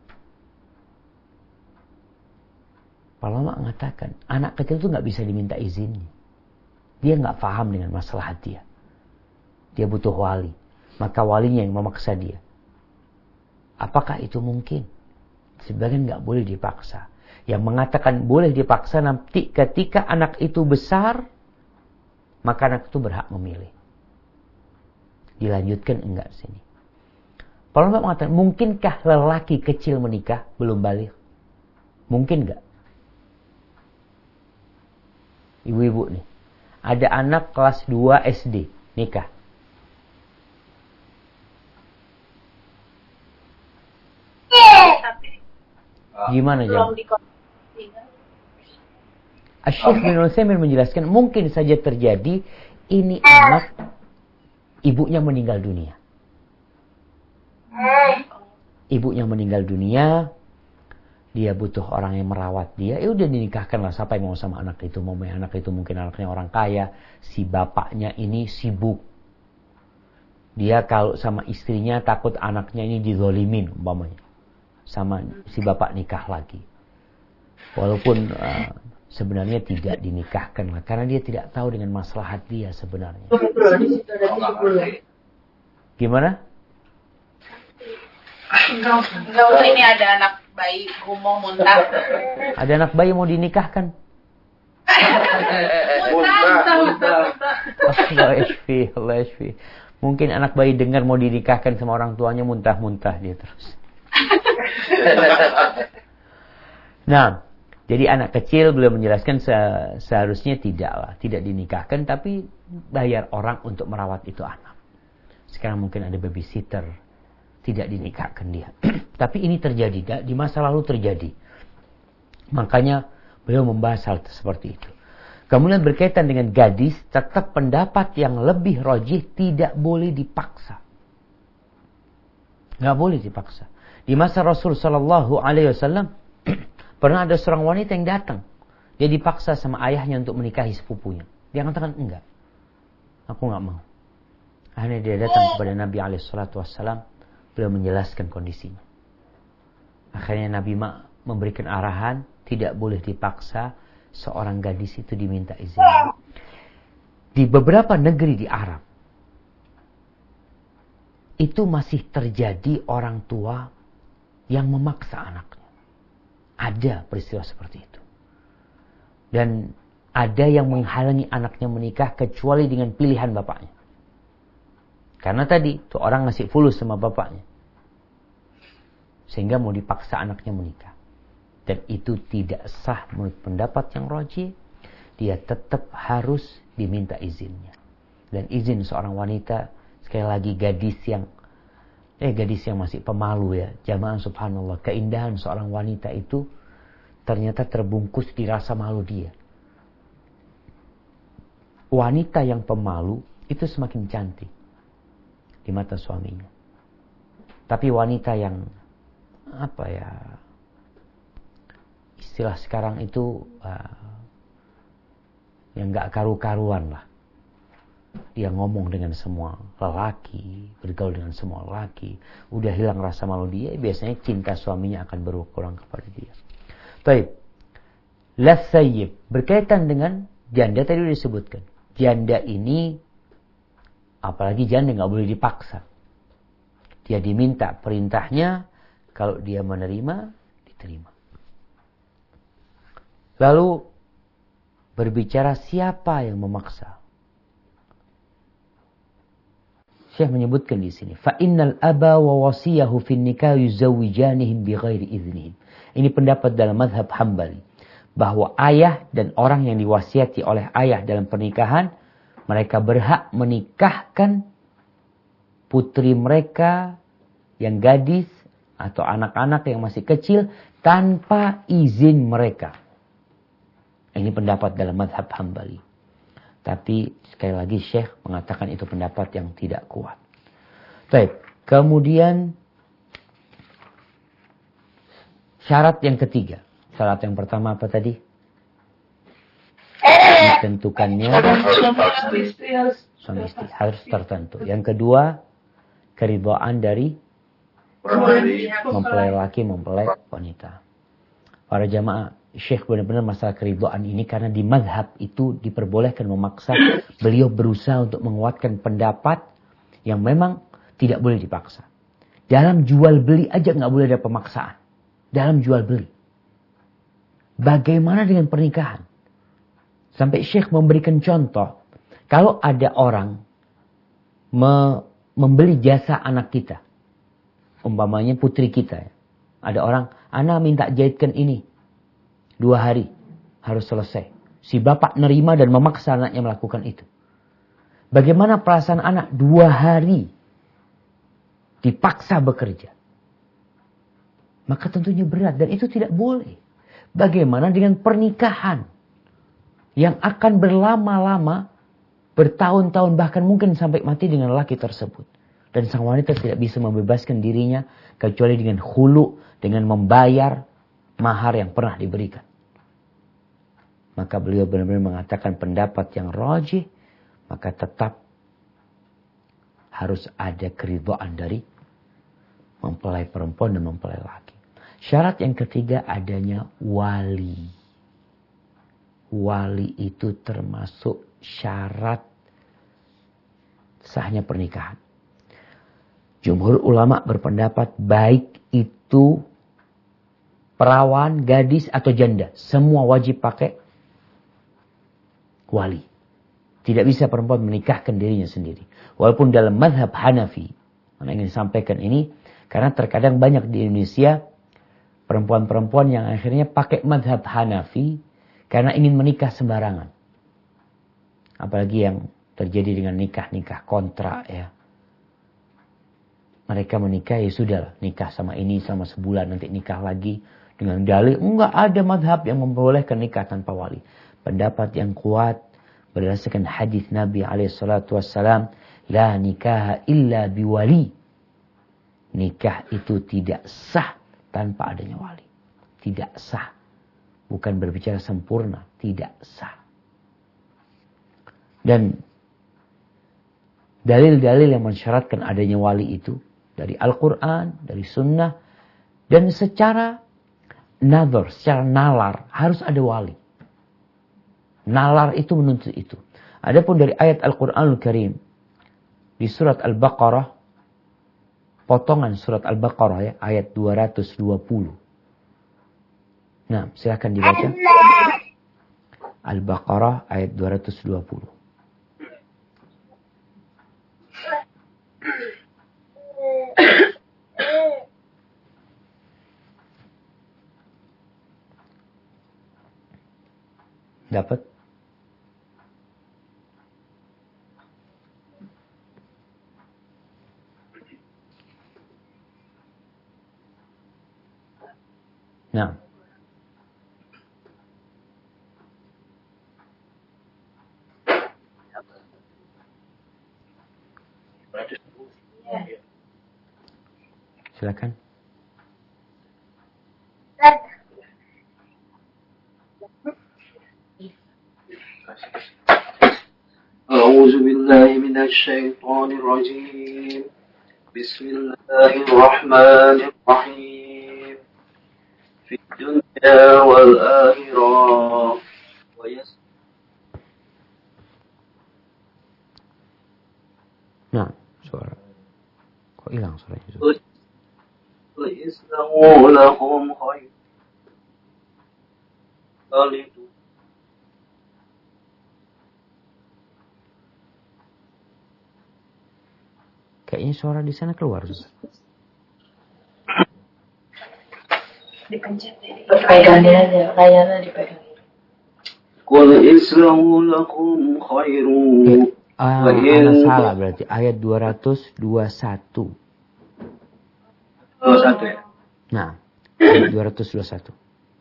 Para ulama mengatakan anak kecil itu nggak bisa diminta izin. Dia nggak paham dengan masalah dia. Dia butuh wali. Maka walinya yang memaksa dia. Apakah itu mungkin? Sebagian nggak boleh dipaksa. Yang mengatakan boleh dipaksa nanti ketika anak itu besar, maka anak itu berhak memilih. Dilanjutkan enggak sini. Para ulama mengatakan, mungkinkah lelaki kecil menikah belum balik? Mungkin enggak? Ibu-ibu nih, ada anak kelas dua S D nikah. Gimana jawab? Asy-Syaikh bin Utsaimin menjelaskan mungkin saja terjadi ini anak ibunya meninggal dunia. Ibunya meninggal dunia, dia butuh orang yang merawat dia, ya udah dinikahkan lah, siapa yang mau sama anak itu, mau main anak itu mungkin anaknya orang kaya, si bapaknya ini sibuk. Dia kalau sama istrinya takut anaknya ini dizolimin umpamanya. Sama si bapak nikah lagi. Walaupun uh, sebenarnya tidak dinikahkan lah, karena dia tidak tahu dengan maslahat dia sebenarnya. Gimana? Enggak usah, ini ada anak bayi ngomong muntah. Ada anak bayi mau dinikahkan? Muntah, muntah, muntah. Allah yashfi, Allah yashfi. Mungkin anak bayi dengar mau dinikahkan sama orang tuanya, muntah-muntah dia terus. Nah, jadi anak kecil beliau menjelaskan se- seharusnya tidaklah, tidak dinikahkan, tapi bayar orang untuk merawat itu anak. Sekarang mungkin ada babysitter, tidak dinikahkan dia. Tapi ini terjadi, di masa lalu terjadi. Makanya beliau membahas hal seperti itu. Kemudian berkaitan dengan gadis, tetap pendapat yang lebih rajih tidak boleh dipaksa. Nggak boleh dipaksa. Di masa Rasul Sallallahu Alaihi Wasallam pernah ada seorang wanita yang datang. Dia dipaksa sama ayahnya untuk menikahi sepupunya. Dia katakan enggak, aku nggak mau. Akhirnya dia datang kepada Nabi Alaihi Wasallam. Beliau menjelaskan kondisinya. Akhirnya Nabi memberikan arahan, tidak boleh dipaksa seorang gadis itu diminta izin. Di beberapa negeri di Arab, itu masih terjadi orang tua yang memaksa anaknya. Ada peristiwa seperti itu. Dan ada yang menghalangi anaknya menikah kecuali dengan pilihan bapaknya. Karena tadi tuh orang ngasih fulus sama bapaknya. Sehingga mau dipaksa anaknya menikah. Dan itu tidak sah menurut pendapat yang rajih. Dia tetap harus diminta izinnya. Dan izin seorang wanita Sekali lagi gadis yang eh gadis yang masih pemalu ya. Jamaah subhanallah, keindahan seorang wanita itu ternyata terbungkus di rasa malu dia. Wanita yang pemalu itu semakin cantik di mata suaminya. Tapi wanita yang apa ya, istilah sekarang itu uh, yang gak karu-karuan lah. Dia ngomong dengan semua lelaki, bergaul dengan semua lelaki, udah hilang rasa malu dia, biasanya cinta suaminya akan berkurang kepada dia. Baik, lasayyib berkaitan dengan janda tadi sudah disebutkan. Janda ini, apalagi janda nggak boleh dipaksa. Dia diminta perintahnya, kalau dia menerima, diterima. Lalu berbicara siapa yang memaksa. Syekh menyebutkan di sini, fa innal aba wa wasiyahu fin nikah yuzawwijanihim bighairi idznihim. Ini pendapat dalam mazhab Hambali, bahwa ayah dan orang yang diwasiati oleh ayah dalam pernikahan, mereka berhak menikahkan putri mereka yang gadis atau anak-anak yang masih kecil tanpa izin mereka. Ini pendapat dalam mazhab Hambali. Tapi sekali lagi Syekh mengatakan itu pendapat yang tidak kuat. Baik, kemudian syarat yang ketiga. Syarat yang pertama apa tadi? Ditentukannya suami istri harus tertentu. Yang kedua, keridhaan dari mempelai laki, mempelai wanita. Para jamaah, Syekh benar-benar masalah keridhaan ini karena di mazhab itu diperbolehkan memaksa. Beliau berusaha untuk menguatkan pendapat yang memang tidak boleh dipaksa. Dalam jual beli aja nggak boleh ada pemaksaan. Dalam jual beli. Bagaimana dengan pernikahan? Sampai Syekh memberikan contoh. Kalau ada orang me membeli jasa anak kita. Umpamanya putri kita. Ya. Ada orang, ana minta jahitkan ini. Dua hari harus selesai. Si bapak nerima dan memaksa anaknya melakukan itu. Bagaimana perasaan anak dua hari dipaksa bekerja? Maka tentunya berat dan itu tidak boleh. Bagaimana dengan pernikahan yang akan berlama-lama, bertahun-tahun bahkan mungkin sampai mati dengan laki tersebut. Dan sang wanita tidak bisa membebaskan dirinya kecuali dengan khulu, dengan membayar mahar yang pernah diberikan. Maka beliau benar-benar mengatakan pendapat yang rajih, maka tetap harus ada keridhaan dari mempelai perempuan dan mempelai laki. Syarat yang ketiga adanya wali. Wali itu termasuk syarat sahnya pernikahan. Jumhur ulama berpendapat baik itu perawan, gadis atau janda, semua wajib pakai wali. Tidak bisa perempuan menikahkan dirinya sendiri. Walaupun dalam mazhab Hanafi, yang ingin sampaikan ini, karena terkadang banyak di Indonesia perempuan-perempuan yang akhirnya pakai mazhab Hanafi karena ingin menikah sembarangan. Apalagi yang terjadi dengan nikah-nikah kontrak ya. Mereka menikah ya sudah nikah sama ini sama sebulan nanti nikah lagi dengan dalil enggak ada mazhab yang membolehkan nikah tanpa wali. Pendapat yang kuat berdasarkan hadis Nabi alaihi salatu wassalam, la nikaha illa biwali. Nikah itu tidak sah tanpa adanya wali. Tidak sah. Bukan berbicara sempurna, tidak sah. Dan dalil-dalil yang mensyaratkan adanya wali itu dari Al-Quran, dari Sunnah, dan secara nazar, secara nalar harus ada wali. Nalar itu menuntut itu. Adapun dari ayat Al-Quranul Karim di surat Al-Baqarah, potongan surat Al-Baqarah ya, ayat dua ratus dua puluh. Nah, silakan dibaca. Al-Baqarah ayat dua ratus dua puluh. Dapat? Nah. Silakan. أعوذ بالله من الشيطان الرجيم بسم الله الرحمن الرحيم في الدنيا والآخرة ويس Nah, suara. Kok hilang suaranya? وإسلام لهم خير خالدون Kayaknya suara di sana keluar. Dipencet. Pegangin aja, layarnya dipegang. Qul islamu lakum khairu. Ah, ana salah berarti ayat dua ratus dua puluh satu. dua puluh satu ya. Nah, ayat dua ratus dua puluh satu.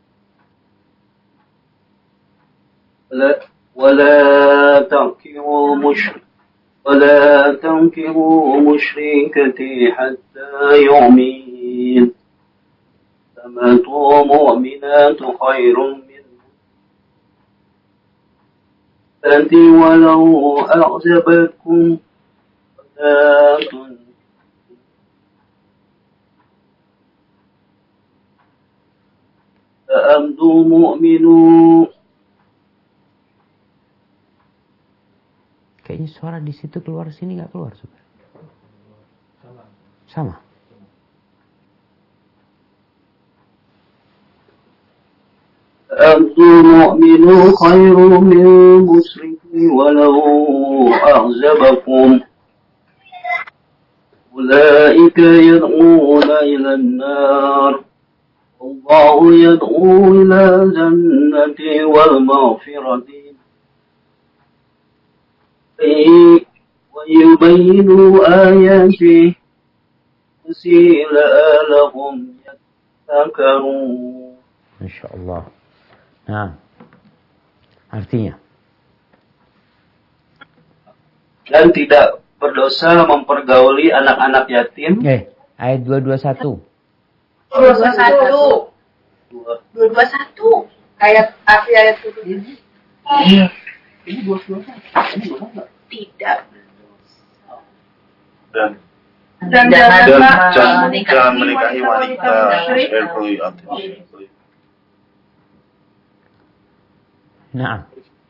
Wala wala tankihu musyrik ولا تنكحوا مشركتي حتى يؤمن ثمة مؤمنات خير من مشركة ولو أعجبتكم ولا تنكحوا فأبدوا مؤمنون. Kayaknya suara di situ keluar, sini nggak keluar juga. Sama. أبدوا مؤمنون خير من مشرك ولو أعجبكم أولئك يدعون إلى النار والله يدعو إلى الجنة والمغفرة ويبين آياته لعلهم يتذكرون. Masya Allah. Nah, artinya? Dan tidak berdosa mempergauli anak-anak yatim. Eh, ayat dua ratus dua puluh satu. dua puluh satu. dua puluh satu. Ayat akhir ayat itu. Iya. Ini dua puluh satu. Ini berapa? Tidak. Dan Dan dan janganlah jangan menikahi jangan menikahi wanita musyrik. musyrik. Nah,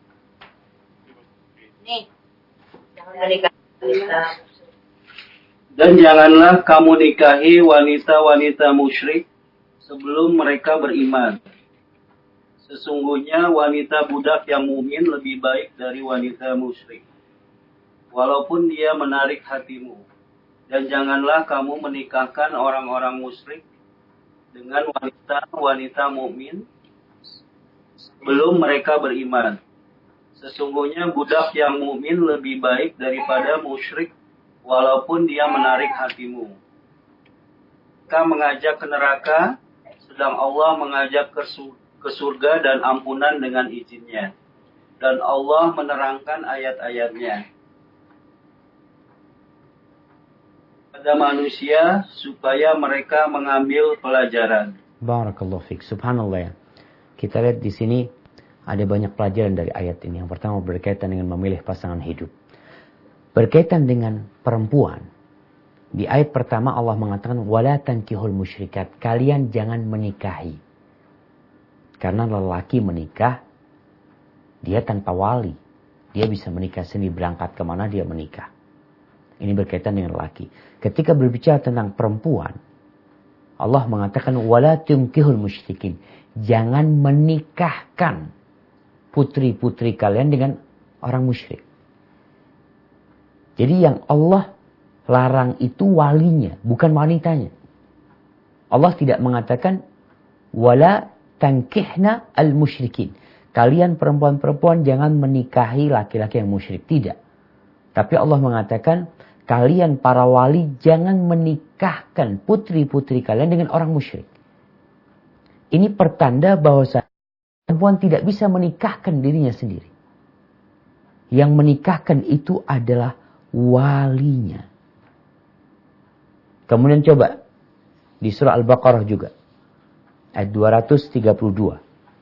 Nih. Jangan menikahi wanita. Dan janganlah kamu nikahi wanita-wanita musyrik sebelum mereka beriman. Sesungguhnya wanita budak yang mukmin lebih baik dari wanita musyrik, walaupun dia menarik hatimu. Dan janganlah kamu menikahkan orang-orang musyrik dengan wanita-wanita mukmin sebelum mereka beriman. Sesungguhnya budak yang mukmin lebih baik daripada musyrik, walaupun dia menarik hatimu. Mereka mengajak ke neraka, sedang Allah mengajak ke surga ke surga dan ampunan dengan izinnya. Dan Allah menerangkan ayat-ayatnya pada manusia supaya mereka mengambil pelajaran. barakallahu fiik. Subhanallah ya. Kita lihat di sini ada banyak pelajaran dari ayat ini. Yang pertama berkaitan dengan memilih pasangan hidup. Berkaitan dengan perempuan. Di ayat pertama Allah mengatakan wala tankihul musyrikat. Kalian jangan menikahi. Karena lelaki menikah, dia tanpa wali. Dia bisa menikah sendiri, berangkat kemana dia menikah. Ini berkaitan dengan lelaki. Ketika berbicara tentang perempuan, Allah mengatakan, wala tunkihul musyrikin. Jangan menikahkan putri-putri kalian dengan orang musyrik. Jadi yang Allah larang itu walinya, bukan wanitanya. Allah tidak mengatakan, wala tankihna al-musyrikin. Kalian perempuan-perempuan jangan menikahi laki-laki yang musyrik. Tidak. Tapi Allah mengatakan, kalian para wali jangan menikahkan putri-putri kalian dengan orang musyrik. ini pertanda bahwa perempuan tidak bisa menikahkan dirinya sendiri. Yang menikahkan itu adalah walinya. Kemudian coba di surah Al-Baqarah juga. Ayat dua ratus tiga puluh dua.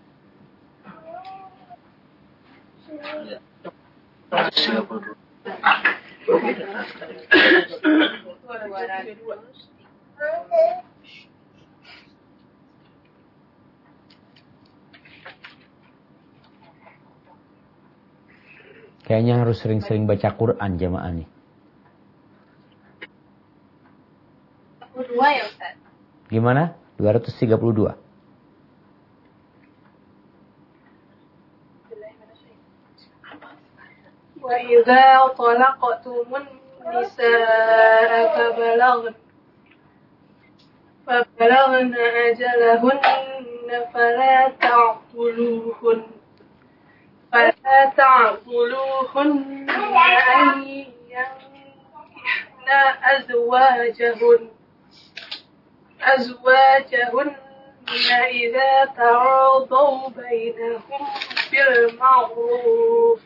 Kayaknya harus sering-sering baca Quran jamaah nih. dua ya Ustaz? Gimana? dua ratus tiga puluh dua. Wa idza talaqtumun nisaa fabalagn fabalagn ajalahunna fala ta'tuluhun fala ta'tuluhun an yankihna azwajahun azwajahun idza ta'adaw bainahum bil ma'ruf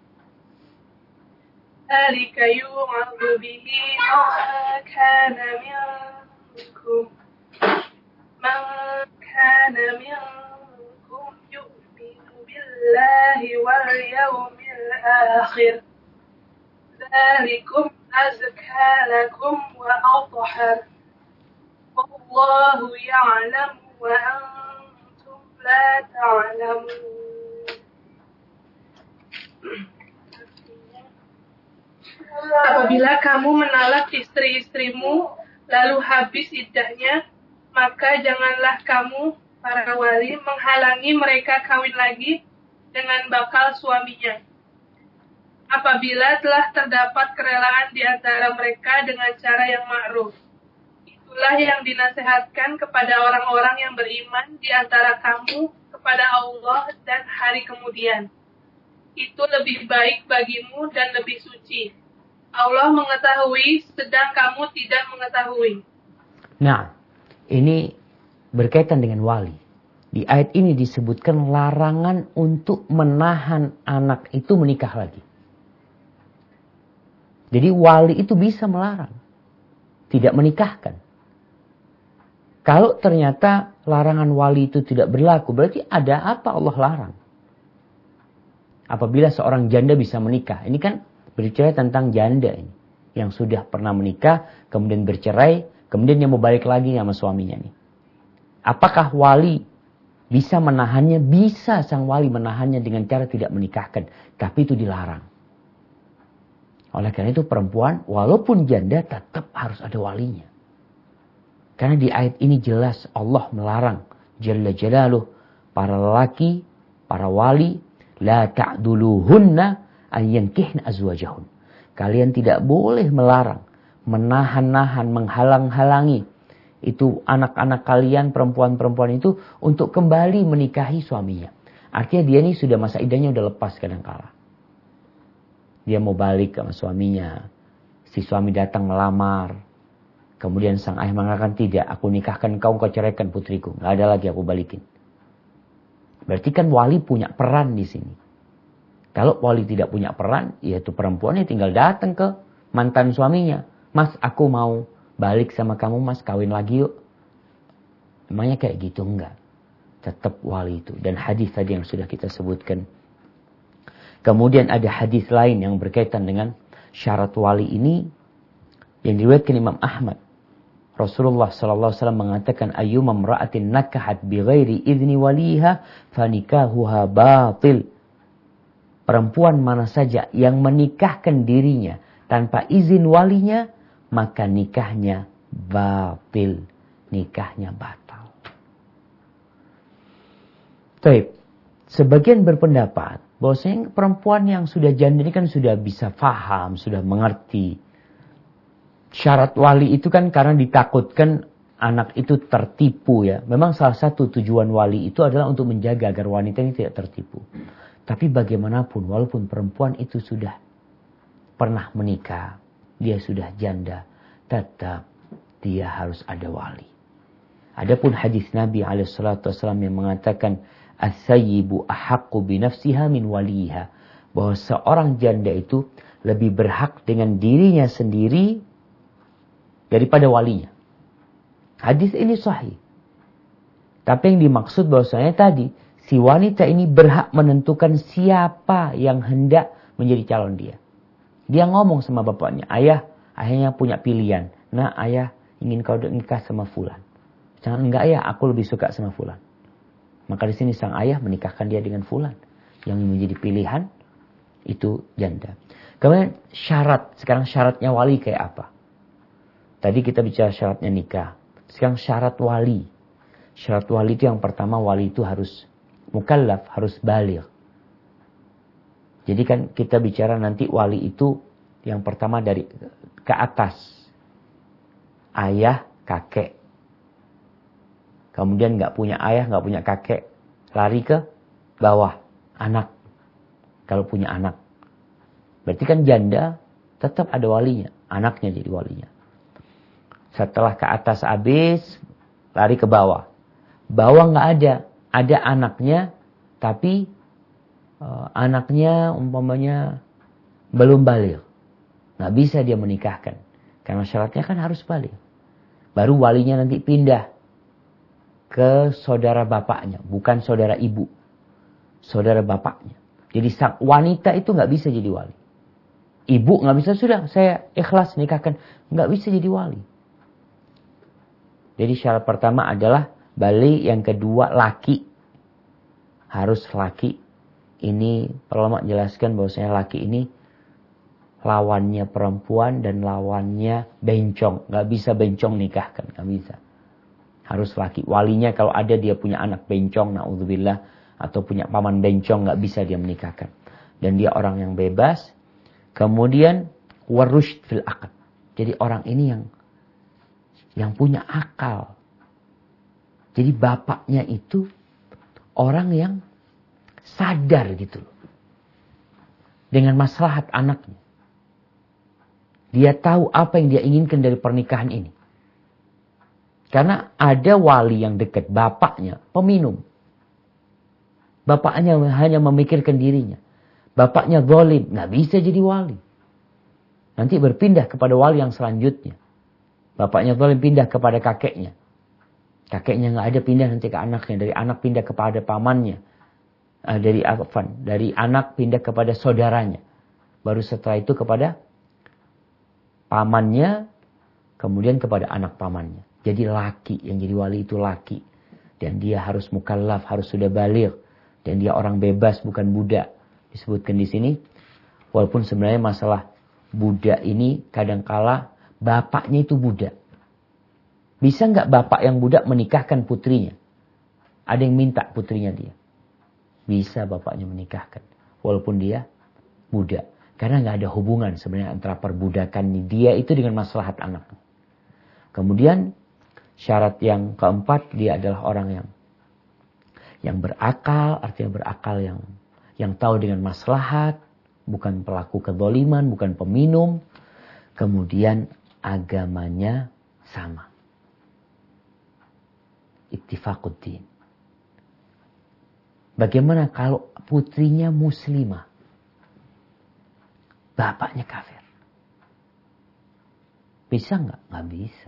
ذلك يوعظ به من كان منكم من كان منكم يؤمن بالله واليوم الآخر ذلكم أزكى لكم وأطهر والله يعلم وأنتم لا تعلمون. Apabila kamu menalak istri-istrimu lalu habis iddahnya, maka janganlah kamu, para wali, menghalangi mereka kawin lagi dengan bakal suaminya. Apabila telah terdapat kerelaan di antara mereka dengan cara yang ma'ruf. Itulah yang dinasehatkan kepada orang-orang yang beriman di antara kamu kepada Allah dan hari kemudian. Itu lebih baik bagimu dan lebih suci. Allah mengetahui, sedang kamu tidak mengetahui. Nah, ini berkaitan dengan wali. Di ayat ini disebutkan larangan untuk menahan anak itu menikah lagi. Jadi wali itu bisa melarang, tidak menikahkan. Kalau ternyata larangan wali itu tidak berlaku, berarti ada apa Allah larang? Apabila seorang janda bisa menikah, ini kan berbicara tentang janda ini yang sudah pernah menikah, kemudian bercerai, kemudian dia mau balik lagi sama suaminya nih. Apakah wali bisa menahannya? Bisa sang wali menahannya dengan cara tidak menikahkan, tapi itu dilarang. Oleh karena itu perempuan walaupun janda tetap harus ada walinya. Karena di ayat ini jelas Allah melarang Jalla Jalaluh para lelaki, para wali, la ta'duluhunna ayyankihna azwajahun. Kalian tidak boleh melarang, menahan-nahan, menghalang-halangi itu anak-anak kalian, perempuan-perempuan itu untuk kembali menikahi suaminya. Artinya dia ini sudah masa iddahnya udah lepas kadangkala. Dia mau balik sama suaminya. Si suami datang melamar. Kemudian sang ayah mengatakan, tidak, aku nikahkan kau, kau ceraikan putriku. Nggak ada lagi aku balikin. Berarti kan wali punya peran di sini. Kalau wali tidak punya peran, yaitu perempuannya tinggal datang ke mantan suaminya. Mas, aku mau balik sama kamu, mas, kawin lagi yuk. Emangnya kayak gitu? Enggak. Tetap wali itu. Dan hadis tadi yang sudah kita sebutkan. Kemudian ada hadis lain yang berkaitan dengan syarat wali ini. Yang diriwayatkan Imam Ahmad. Rasulullah sallallahu alaihi wasallam mengatakan, ayyuma imra'atin nakahat bighairi idzni waliha fanikahuha batil. Perempuan mana saja yang menikahkan dirinya tanpa izin walinya, maka nikahnya batil. Nikahnya batal. Baik. Sebagian berpendapat bahwasanya perempuan yang sudah janda ini kan sudah bisa faham, sudah mengerti. Syarat wali itu kan karena ditakutkan anak itu tertipu ya. Memang salah satu tujuan wali itu adalah untuk menjaga agar wanita ini tidak tertipu. Tapi bagaimanapun walaupun perempuan itu sudah pernah menikah, dia sudah janda, tetap dia harus ada wali. Adapun hadis Nabi alaihi salatu wasallam yang mengatakan as-sayyibu ahaqqu bi nafsiha min waliha, bahwa seorang janda itu lebih berhak dengan dirinya sendiri daripada walinya. Hadis ini sahih. Tapi yang dimaksud bahwasanya tadi si wanita ini berhak menentukan siapa yang hendak menjadi calon dia. Dia ngomong sama bapaknya, ayah, ayahnya punya pilihan. Nah, ayah ingin kau nikah sama fulan. Jangan, enggak ayah, aku lebih suka sama fulan. Maka di sini sang ayah menikahkan dia dengan fulan. Yang menjadi pilihan itu janda. Kemudian syarat, sekarang syaratnya wali kayak apa? Tadi kita bicara syaratnya nikah. Sekarang syarat wali. Syarat wali itu yang pertama, wali itu harus mukallaf, harus baligh. Jadi kan kita bicara nanti wali itu yang pertama dari ke atas. Ayah, kakek. Kemudian nggak punya ayah, nggak punya kakek. Lari ke bawah. Anak. Kalau punya anak. Berarti kan janda tetap ada walinya. Anaknya jadi walinya. Setelah ke atas habis, lari ke bawah. Bawah nggak ada. Ada anaknya, tapi uh, anaknya umpamanya belum baligh. Nggak bisa dia menikahkan. Karena syaratnya kan harus baligh. Baru walinya nanti pindah ke saudara bapaknya, bukan saudara ibu. Saudara bapaknya. Jadi sang wanita itu nggak bisa jadi wali. Ibu nggak bisa, sudah saya ikhlas nikahkan. Nggak bisa jadi wali. Jadi syarat pertama adalah balik, yang kedua laki. Harus laki. Ini ulama jelaskan bahwasanya laki ini lawannya perempuan dan lawannya bencong. Nggak bisa bencong nikahkan, nggak bisa. Harus laki. Walinya kalau ada dia punya anak bencong, na'udzubillah, atau punya paman bencong, nggak bisa dia menikahkan. Dan dia orang yang bebas. Kemudian warushd fil aqd. Jadi orang ini yang yang punya akal. Jadi bapaknya itu orang yang sadar gitu loh. Dengan maslahat anaknya. Dia tahu apa yang dia inginkan dari pernikahan ini. Karena ada wali yang dekat, bapaknya peminum. Bapaknya hanya memikirkan dirinya. Bapaknya zalim, nggak bisa jadi wali. Nanti berpindah kepada wali yang selanjutnya. Bapaknya zalim pindah kepada kakeknya. Kakeknya nggak ada, pindah nanti ke anaknya. Dari anak pindah kepada pamannya. Uh, dari afan, dari anak pindah kepada saudaranya. Baru setelah itu kepada pamannya, kemudian kepada anak pamannya. Jadi laki, yang jadi wali itu laki. Dan dia harus mukallaf, harus sudah baligh. Dan dia orang bebas, bukan budak. Disebutkan di sini. Walaupun sebenarnya masalah budak ini kadangkala bapaknya itu budak. Bisa nggak bapak yang budak menikahkan putrinya? Ada yang minta putrinya dia. Bisa bapaknya menikahkan. Walaupun dia budak. Karena nggak ada hubungan sebenarnya antara perbudakan dia itu dengan maslahat anaknya. Kemudian syarat yang keempat, dia adalah orang yang yang berakal, artinya berakal yang yang tahu dengan maslahat, bukan pelaku kezaliman, bukan peminum. Kemudian agamanya sama. Ittifaquddin. Bagaimana kalau putrinya muslimah? Bapaknya kafir. Bisa nggak? Nggak bisa.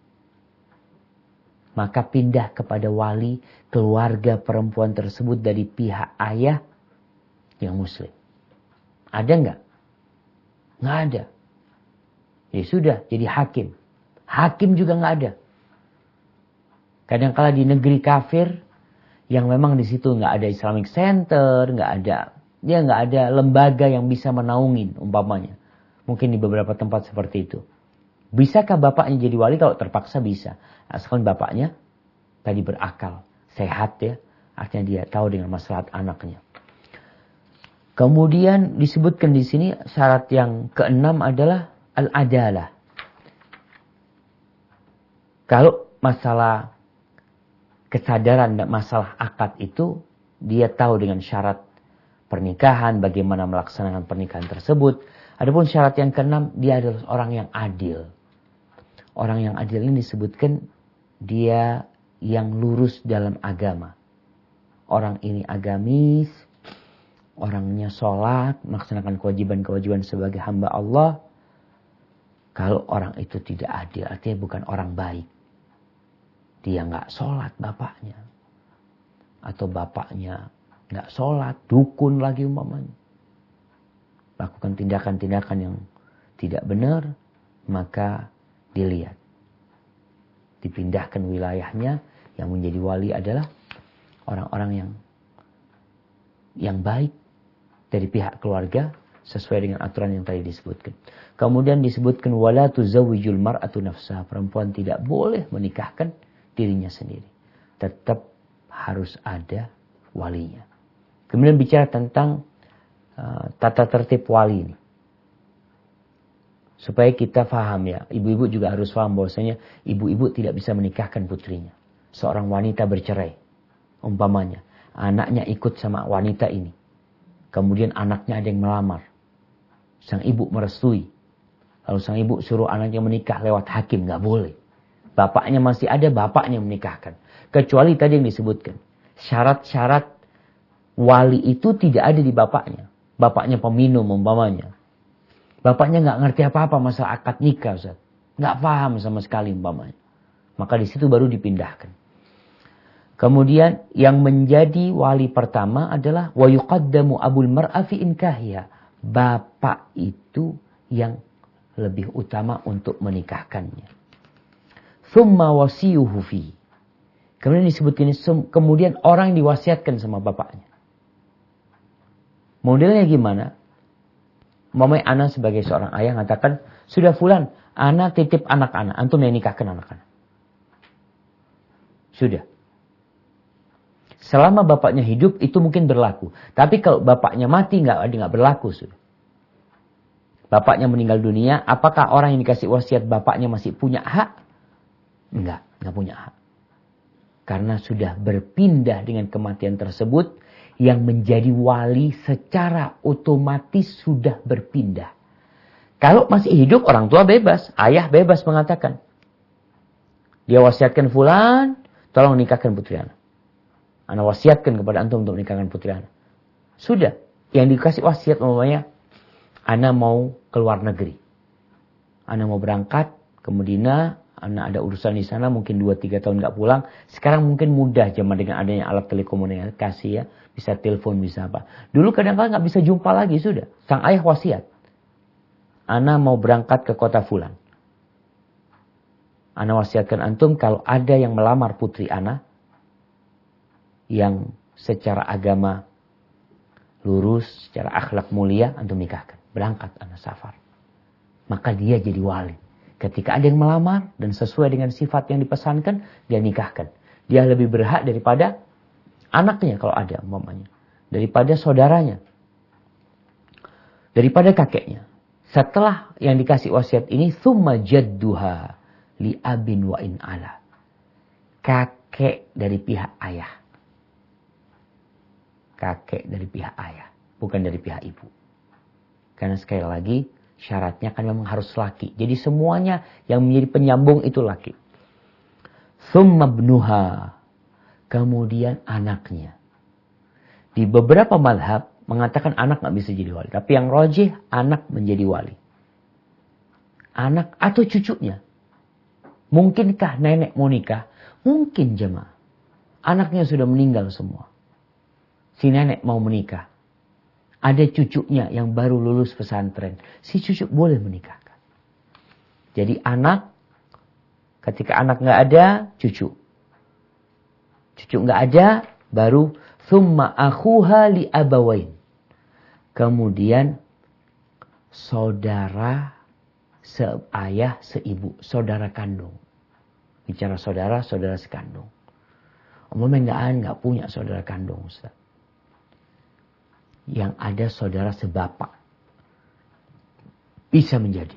Maka pindah kepada wali keluarga perempuan tersebut dari pihak ayah yang muslim. Ada nggak? Nggak ada. Ya sudah, jadi hakim. Hakim juga nggak ada. Kadang-kala di negeri kafir yang memang di situ nggak ada Islamic Center, nggak ada, dia nggak ada lembaga yang bisa menaungin umpamanya. Mungkin di beberapa tempat seperti itu. Bisakah bapaknya jadi wali? Kalau terpaksa bisa. Asalkan bapaknya tadi berakal, sehat ya. Artinya dia tahu dengan maslahat anaknya. Kemudian disebutkan di sini syarat yang keenam adalah al-adalah. Kalau masalah kesadaran dan masalah akad itu, dia tahu dengan syarat pernikahan, bagaimana melaksanakan pernikahan tersebut. Adapun syarat yang keenam, dia adalah orang yang adil. Orang yang adil ini disebutkan dia yang lurus dalam agama. Orang ini agamis, orangnya sholat, melaksanakan kewajiban-kewajiban sebagai hamba Allah. Kalau orang itu tidak adil, artinya bukan orang baik. Dia nggak sholat bapaknya. Atau bapaknya nggak sholat, dukun lagi umpamanya. Lakukan tindakan-tindakan yang tidak benar, maka dilihat. Dipindahkan wilayahnya, yang menjadi wali adalah orang-orang yang yang baik dari pihak keluarga sesuai dengan aturan yang tadi disebutkan. Kemudian disebutkan wala tuzawwijul mar'atu nafsaha, perempuan tidak boleh menikahkan dirinya sendiri. Tetap harus ada walinya. Kemudian bicara tentang uh, tata tertib wali ini. Supaya kita paham ya, ibu-ibu juga harus paham bahwasanya ibu-ibu tidak bisa menikahkan putrinya. Seorang wanita bercerai, umpamanya, anaknya ikut sama wanita ini. Kemudian anaknya ada yang melamar. Sang ibu merestui. Lalu sang ibu suruh anaknya menikah lewat hakim, nggak boleh. Bapaknya masih ada, bapaknya menikahkan. Kecuali tadi yang disebutkan. Syarat-syarat wali itu tidak ada di bapaknya. Bapaknya peminum umpamanya. Bapaknya nggak ngerti apa-apa masalah akad nikah, Ustaz. Nggak paham sama sekali umpamanya. Maka di situ baru dipindahkan. Kemudian yang menjadi wali pertama adalah wa yuqaddamu abul mar'a fi inkahiha. Bapak itu yang lebih utama untuk menikahkannya. Thumma wasiyuhu fi. Kemudian disebutkan kemudian orang yang diwasiatkan sama bapaknya. Modelnya gimana? Mamai ana sebagai seorang ayah mengatakan, sudah fulan, ana titip anak-anak, antum yang nikahkan anak-anak. Sudah. Selama bapaknya hidup itu mungkin berlaku. Tapi kalau bapaknya mati nggak nggak berlaku sudah. Bapaknya meninggal dunia, apakah orang yang dikasih wasiat bapaknya masih punya hak? Enggak, nggak punya hak. Karena sudah berpindah dengan kematian tersebut, yang menjadi wali secara otomatis sudah berpindah. Kalau masih hidup orang tua bebas, ayah bebas mengatakan. Dia wasiatkan fulan, tolong nikahkan putri anak. Ana wasiatkan kepada antum untuk menikahkan putri anak. Sudah, yang dikasih wasiat namanya, ana mau keluar negeri. Ana mau berangkat ke Madinah, ana ada urusan di sana, mungkin dua tiga tahun nggak pulang. Sekarang mungkin mudah zaman dengan adanya alat telekomunikasi ya. Bisa telepon, bisa apa. Dulu kadang-kadang nggak bisa jumpa lagi, sudah. Sang ayah wasiat. Ana mau berangkat ke kota fulan. Ana wasiatkan antum kalau ada yang melamar putri ana, yang secara agama lurus, secara akhlak mulia, antum nikahkan. Berangkat ana safar. Maka dia jadi wali. Ketika ada yang melamar dan sesuai dengan sifat yang dipesankan, dia nikahkan. Dia lebih berhak daripada anaknya kalau ada umpamanya. Daripada saudaranya. Daripada kakeknya. Setelah yang dikasih wasiat ini, thumma jadduha li abin wa in ala. Kakek dari pihak ayah. Kakek dari pihak ayah. Bukan dari pihak ibu. Karena sekali lagi, syaratnya kan memang harus laki. Jadi semuanya yang menjadi penyambung itu laki. Thumma ibnuha. Kemudian anaknya. Di beberapa mazhab mengatakan anak nggak bisa jadi wali. Tapi yang rajih, anak menjadi wali. Anak atau cucunya. Mungkinkah nenek mau nikah? Mungkin jemaah. Anaknya sudah meninggal semua. Si nenek mau menikah. Ada cucunya yang baru lulus pesantren. Si cucu boleh menikahkan. Jadi anak, ketika anak nggak ada, cucu. Cucu nggak ada, baru thumma akhuha li abawain. Kemudian saudara seayah seibu, saudara kandung. Bicara saudara, saudara sekandung. Umumnya nggak ada, nggak punya saudara kandung, Ustaz. Yang ada saudara sebapak. Bisa menjadi.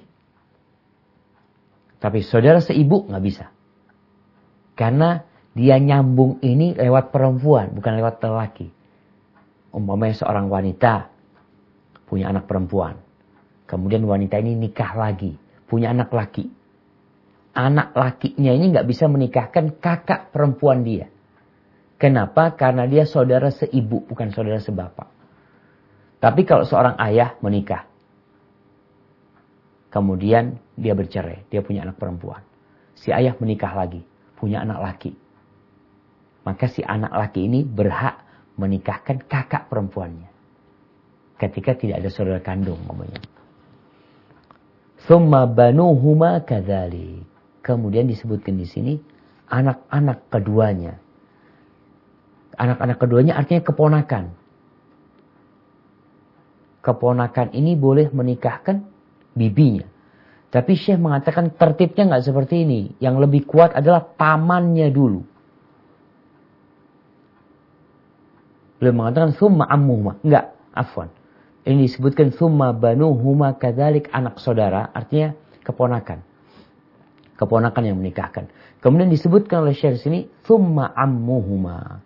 Tapi saudara seibu nggak bisa. Karena dia nyambung ini lewat perempuan, bukan lewat lelaki. Umpamanya seorang wanita punya anak perempuan. Kemudian wanita ini nikah lagi, punya anak laki. anak lakinya ini nggak bisa menikahkan kakak perempuan dia. Kenapa? Karena dia saudara seibu, bukan saudara sebapak. Tapi kalau seorang ayah menikah, kemudian dia bercerai, dia punya anak perempuan. Si ayah menikah lagi, punya anak laki. Maka si anak laki ini berhak menikahkan kakak perempuannya. Ketika tidak ada saudara kandung, namanya. Tsumma banuhuma kadzalik. Kemudian disebutkan di sini anak-anak keduanya. Anak-anak keduanya artinya keponakan. Keponakan ini boleh menikahkan bibinya. Tapi Syekh mengatakan tertibnya nggak seperti ini. Yang lebih kuat adalah pamannya dulu. Beliau mengatakan summa ammuhuma. Enggak, afwan. Ini disebutkan summa banuhuma kadzalik, anak saudara, artinya keponakan. Keponakan yang menikahkan. Kemudian disebutkan oleh Syekh di sini summa ammuhuma.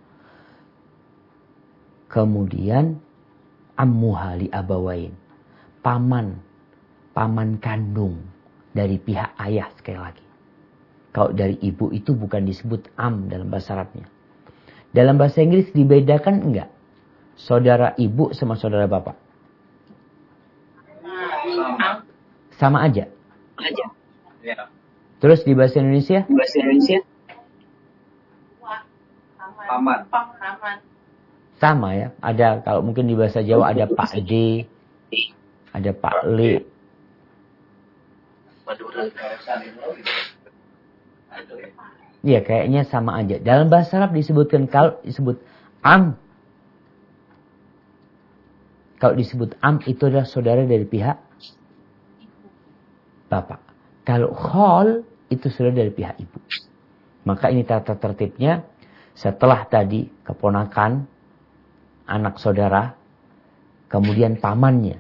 Kemudian ammuha li abawain. Paman, paman kandung dari pihak ayah sekali lagi. Kalau dari ibu itu bukan disebut am dalam bahasa Arabnya. Dalam bahasa Inggris dibedakan enggak? Saudara ibu sama saudara bapak. Sama aja. Aja. Ya. Terus di bahasa Indonesia? Bahasa Indonesia? Paman. Paman. Sama ya. Ada kalau mungkin di bahasa Jawa ada Pak D, ada Pak Le. Iya, kayaknya sama aja. Dalam bahasa Arab disebutkan kalau disebut am. Kalau disebut am itu adalah saudara dari pihak bapak. Kalau khol itu saudara dari pihak ibu. Maka ini tata tertibnya setelah tadi keponakan, anak saudara, kemudian pamannya.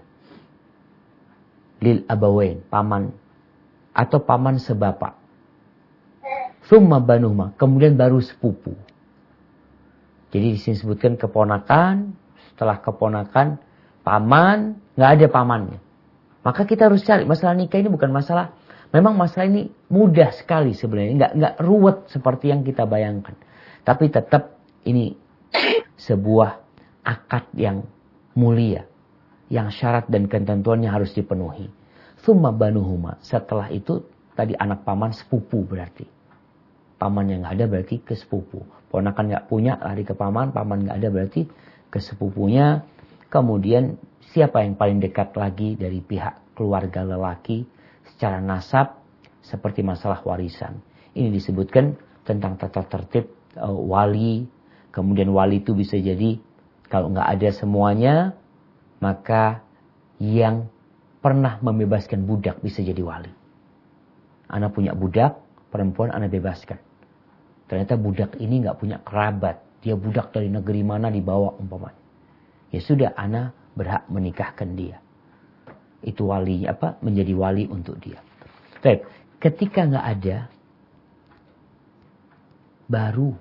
Lil abawain, paman atau paman sebapak. Summa banuhuma, kemudian baru sepupu. Jadi di sini disebutkan keponakan, setelah keponakan, paman, nggak ada pamannya. Maka kita harus cari, masalah nikah ini bukan masalah, memang masalah ini mudah sekali sebenarnya, nggak nggak ruwet seperti yang kita bayangkan. Tapi tetap ini sebuah akad yang mulia, yang syarat dan ketentuannya harus dipenuhi. Summa banuhuma, setelah itu tadi anak paman sepupu berarti. Paman yang nggak ada berarti ke sepupu. Ponakan nggak punya lari ke paman, paman nggak ada berarti ke sepupunya. Kemudian siapa yang paling dekat lagi dari pihak keluarga lelaki secara nasab seperti masalah warisan. Ini disebutkan tentang tata tertib uh, wali. Kemudian wali itu bisa jadi kalau nggak ada semuanya, maka yang pernah membebaskan budak bisa jadi wali. Anak punya budak, perempuan anak bebaskan. Ternyata budak ini nggak punya kerabat. Dia budak dari negeri mana dibawa umpamanya. Ya sudah, anak berhak menikahkan dia. Itu wali apa? Menjadi wali untuk dia. Baik, ketika nggak ada, baru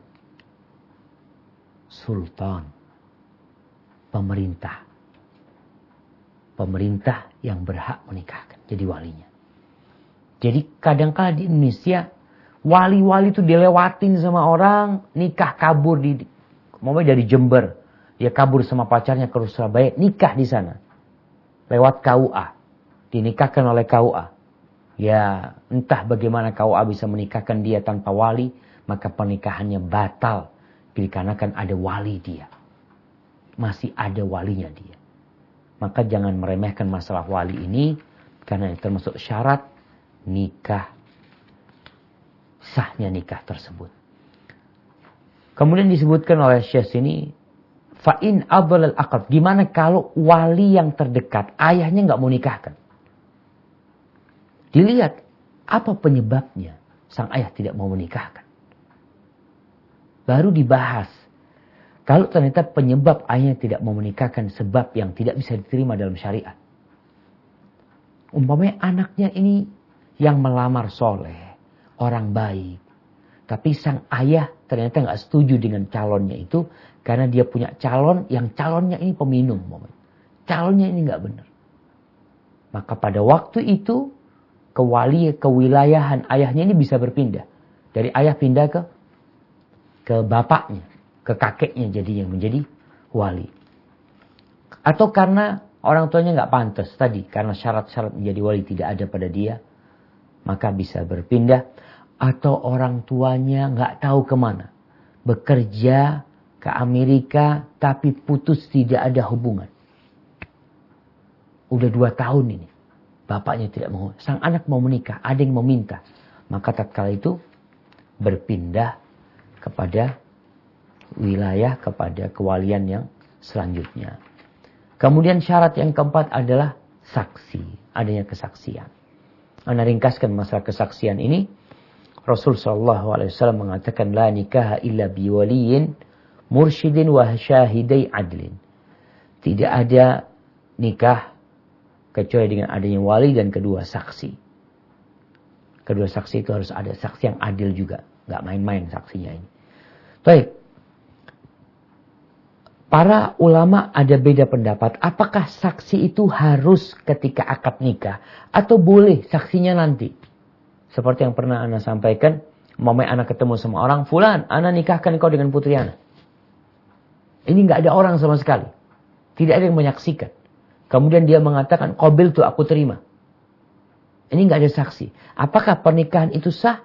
sultan, pemerintah, pemerintah yang berhak menikahkan, jadi walinya. Jadi kadang-kala di Indonesia wali-wali itu dilewatin sama orang, nikah kabur di, mau dari Jember, dia kabur sama pacarnya ke Surabaya, nikah di sana, lewat K U A, dinikahkan oleh K U A. Ya entah bagaimana K U A bisa menikahkan dia tanpa wali, maka pernikahannya batal dikarenakan ada wali dia, masih ada walinya dia. Maka jangan meremehkan masalah wali ini, karena termasuk syarat nikah, sahnya nikah tersebut. Kemudian disebutkan oleh Syekh ini, fa'in abdul al-aqrab. Gimana kalau wali yang terdekat, ayahnya nggak mau nikahkan? Dilihat apa penyebabnya sang ayah tidak mau menikahkan. Baru dibahas. Kalau ternyata penyebab ayahnya tidak mau menikahkan sebab yang tidak bisa diterima dalam syariat. Umpamanya anaknya ini yang melamar soleh, orang baik. Tapi sang ayah ternyata nggak setuju dengan calonnya itu karena dia punya calon yang calonnya ini peminum. Calonnya ini nggak benar. Maka pada waktu itu kewali, kewilayahan ayahnya ini bisa berpindah. Dari ayah pindah ke ke bapaknya, ke kakeknya jadinya menjadi wali. Atau karena orang tuanya nggak pantas tadi, karena syarat-syarat menjadi wali tidak ada pada dia, maka bisa berpindah. Atau orang tuanya nggak tahu kemana, bekerja ke Amerika tapi putus, tidak ada hubungan. Udah dua tahun ini, bapaknya tidak mau, sang anak mau menikah, ada yang meminta, maka tatkala itu berpindah kepada wilayah, kepada kewalian yang selanjutnya. Kemudian syarat yang keempat adalah saksi, adanya kesaksian. Anda ringkaskan masalah kesaksian ini. Rasul sallallahu alaihi wasallam mengatakan la nikaha illa biwaliyin mursyidin wa syahidai adlin. Tidak ada nikah kecuali dengan adanya wali dan kedua saksi. Kedua saksi itu harus ada saksi yang adil juga, nggak main-main saksinya ini. Baik. Para ulama ada beda pendapat. Apakah saksi itu harus ketika akad nikah atau boleh saksinya nanti? Seperti yang pernah Ana sampaikan, mamai Ana ketemu sama orang, fulan, Ana nikahkan kau dengan putri Ana. Ini nggak ada orang sama sekali, tidak ada yang menyaksikan. Kemudian dia mengatakan, qabil tuh aku terima. Ini nggak ada saksi. Apakah pernikahan itu sah?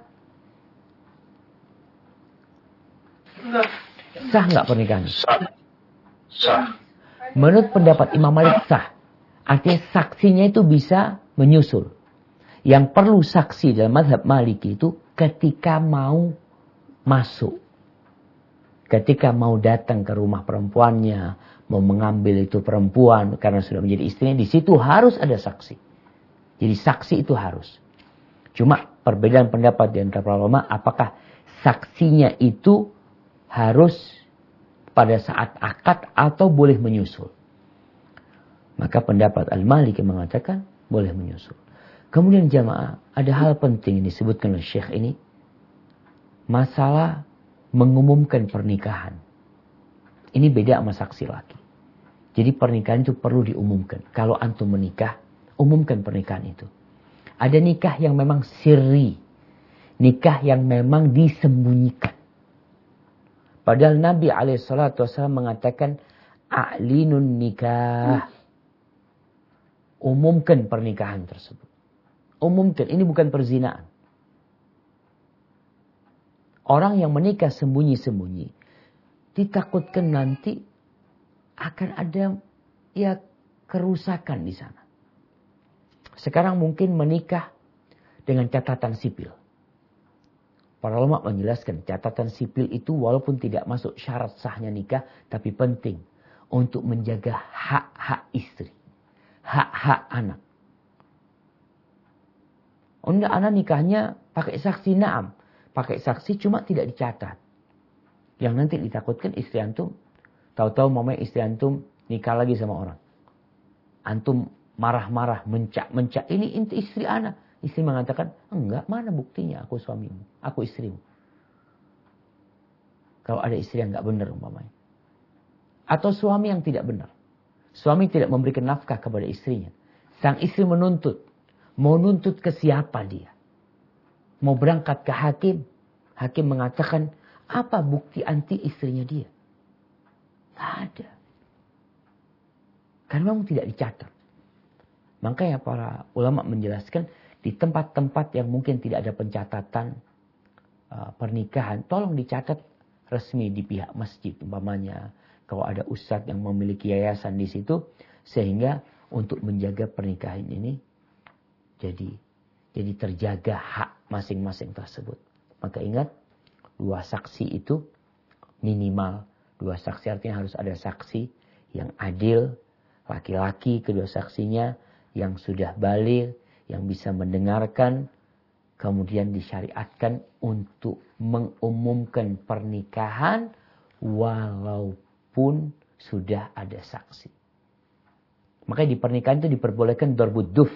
Enggak. Sah nggak pernikahan? Sah. Sah. Menurut pendapat Imam Malik sah. Artinya saksinya itu bisa menyusul. Yang perlu saksi dalam mazhab Maliki itu ketika mau masuk. Ketika mau datang ke rumah perempuannya, mau mengambil itu perempuan karena sudah menjadi istrinya, di situ harus ada saksi. Jadi saksi itu harus. Cuma perbedaan pendapat di antara para ulama, apakah saksinya itu harus pada saat akad atau boleh menyusul. Maka pendapat Al-Maliki mengatakan boleh menyusul. Kemudian jamaah, ada hal penting yang disebutkan oleh Syekh ini. Masalah mengumumkan pernikahan. Ini beda sama saksi laki. Jadi pernikahan itu perlu diumumkan. Kalau antum menikah, umumkan pernikahan itu. Ada nikah yang memang sirri. Nikah yang memang disembunyikan. Padahal Nabi alaihi salatu wasallam mengatakan, a'linun nikah. Umumkan pernikahan tersebut. Umumkan, ini bukan perzinaan. Orang yang menikah sembunyi-sembunyi, ditakutkan nanti akan ada ya kerusakan di sana. Sekarang mungkin menikah dengan catatan sipil. Para ulama menjelaskan catatan sipil itu walaupun tidak masuk syarat sahnya nikah, tapi penting untuk menjaga hak-hak istri, hak-hak anak. Unda anak nikahnya pakai saksi, naam, pakai saksi cuma tidak dicatat. Yang nanti ditakutkan istri antum, tahu-tahu mamanya istri antum nikah lagi sama orang. Antum marah-marah, mencak-mencak, ini inti istri anak. Istri mengatakan, enggak, mana buktinya aku suamimu, aku istrimu. Kalau ada istri yang enggak benar umpamanya. Atau suami yang tidak benar. Suami tidak memberikan nafkah kepada istrinya. Sang istri menuntut. Mau nuntut ke siapa dia? Mau berangkat ke hakim. Hakim mengatakan, apa bukti anti istrinya dia? Tidak ada. Karena memang tidak dicatat. Makanya para ulama menjelaskan, di tempat-tempat yang mungkin tidak ada pencatatan uh, pernikahan, tolong dicatat resmi di pihak masjid umpamanya. Kalau ada ustadz yang memiliki yayasan di situ, sehingga untuk menjaga pernikahan ini jadi jadi terjaga hak masing-masing tersebut. Maka ingat, dua saksi itu minimal. Dua saksi artinya harus ada saksi yang adil, laki-laki kedua saksinya yang sudah baligh, yang bisa mendengarkan, kemudian disyariatkan untuk mengumumkan pernikahan walaupun sudah ada saksi. Makanya di pernikahan itu diperbolehkan darbud duf,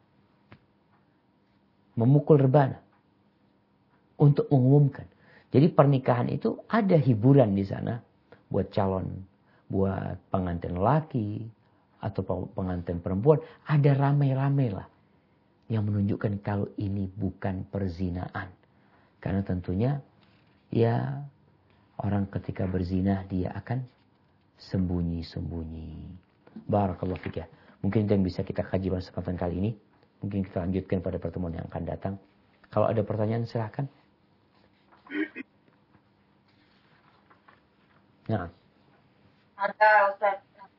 memukul rebana untuk mengumumkan. Jadi pernikahan itu ada hiburan di sana buat calon, buat pengantin laki atau pengantin perempuan, ada ramai-ramai lah. yang menunjukkan kalau ini bukan perzinaan. Karena tentunya ya orang ketika berzina dia akan sembunyi-sembunyi. Barakallahu fik ya. Mungkin itu yang bisa kita kaji pada kesempatan kali ini. Mungkin kita lanjutkan pada pertemuan yang akan datang. Kalau ada pertanyaan silahkan. Nah. Ada Ustaz.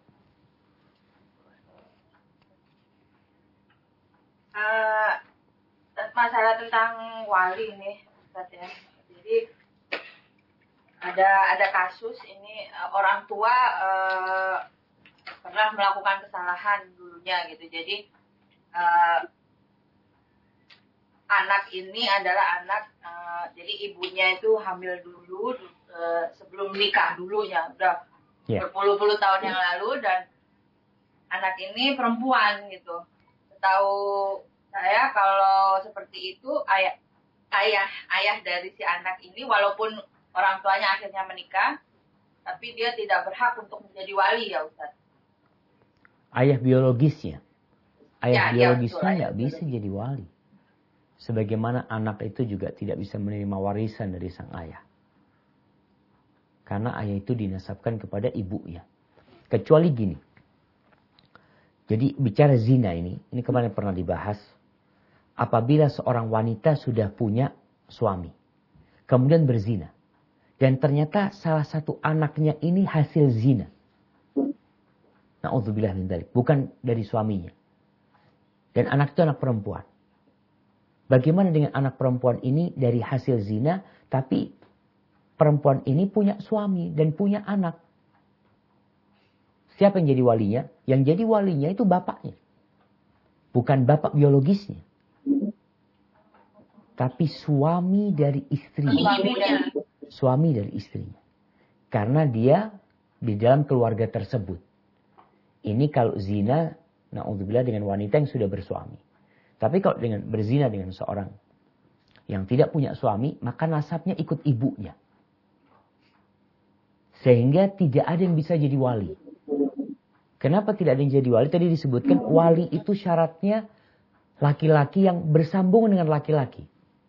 Uh, masalah tentang wali ini Ustaz ya. Jadi ada ada kasus ini uh, orang tua uh, pernah melakukan kesalahan dulunya gitu. Jadi uh, anak ini adalah anak uh, jadi ibunya itu hamil dulu uh, sebelum nikah dulunya udah yeah. berpuluh-puluh tahun yang lalu, dan anak ini perempuan gitu. Setahu saya kalau seperti itu ayah ayah ayah dari si anak ini walaupun orang tuanya akhirnya menikah, tapi dia tidak berhak untuk menjadi wali ya Ustaz. Ayah biologisnya. Ayah ya, biologisnya nggak ya, bisa jadi wali. Sebagaimana anak itu juga tidak bisa menerima warisan dari sang ayah. Karena ayah itu dinasabkan kepada ibunya. Kecuali gini. Jadi bicara zina ini, ini kemarin pernah dibahas. Apabila seorang wanita sudah punya suami, kemudian berzina. Dan ternyata salah satu anaknya ini hasil zina. Na'udzubillah min dzalik. Bukan dari suaminya. Dan anak itu anak perempuan. Bagaimana dengan anak perempuan ini dari hasil zina, tapi perempuan ini punya suami dan punya anak. Siapa yang jadi walinya? Yang jadi walinya itu bapaknya. Bukan bapak biologisnya. Tapi suami dari istrinya. Suami dari istrinya. Karena dia di dalam keluarga tersebut. Ini kalau zina, na'udzubillah, dengan wanita yang sudah bersuami. Tapi kalau dengan berzina dengan seorang yang tidak punya suami, maka nasabnya ikut ibunya. Sehingga tidak ada yang bisa jadi wali. Kenapa tidak ada yang jadi wali? Tadi disebutkan wali itu syaratnya laki-laki yang bersambung dengan laki-laki.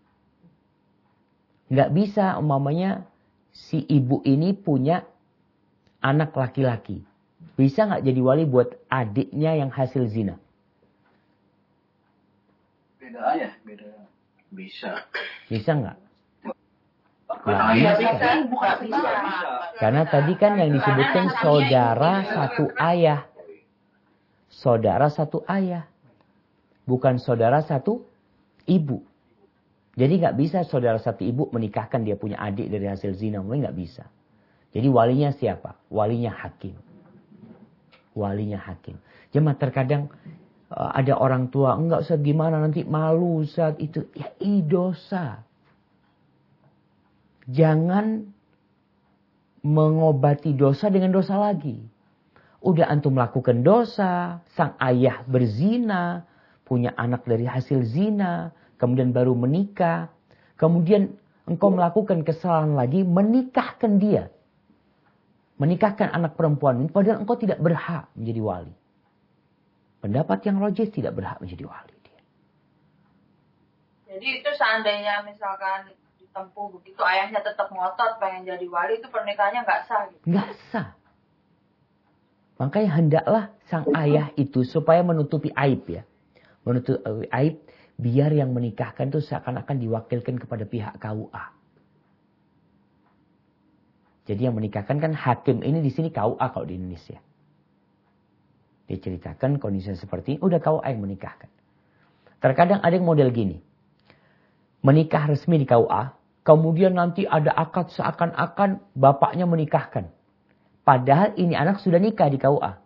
Nggak bisa umpamanya si ibu ini punya anak laki-laki. Bisa nggak jadi wali buat adiknya yang hasil zina? Beda ayah, beda. Bisa. Bisa nggak? Nggak bisa. Bukan bisa. Karena tadi kan yang disebutkan saudara satu ayah. Saudara satu ayah. Bukan saudara satu ibu. Jadi nggak bisa saudara satu ibu menikahkan dia punya adik dari hasil zina. Mungkin nggak bisa. Jadi walinya siapa? Walinya hakim. Walinya hakim. Jemaah terkadang uh, ada orang tua, enggak Ustaz gimana nanti malu Ustaz itu. Ya ini dosa. Jangan mengobati dosa dengan dosa lagi. Udah antum melakukan dosa, sang ayah berzina, punya anak dari hasil zina, kemudian baru menikah, kemudian engkau melakukan kesalahan lagi, menikahkan dia. Menikahkan anak perempuan ini, padahal engkau tidak berhak menjadi wali. Pendapat yang rajih tidak berhak menjadi wali dia. Jadi itu seandainya misalkan ditempuh begitu, ayahnya tetap ngotot pengen jadi wali, itu pernikahannya nggak sah gitu? Nggak sah. Makanya hendaklah sang ayah itu supaya menutupi aib ya. Menutupi aib, biar yang menikahkan itu seakan-akan diwakilkan kepada pihak K U A. Jadi yang menikahkan kan hakim ini di sini K U A kalau di Indonesia. Dia ceritakan kondisi seperti ini, udah K U A yang menikahkan. Terkadang ada yang model gini. Menikah resmi di K U A, kemudian nanti ada akad seakan-akan bapaknya menikahkan. Padahal ini anak sudah nikah di K U A.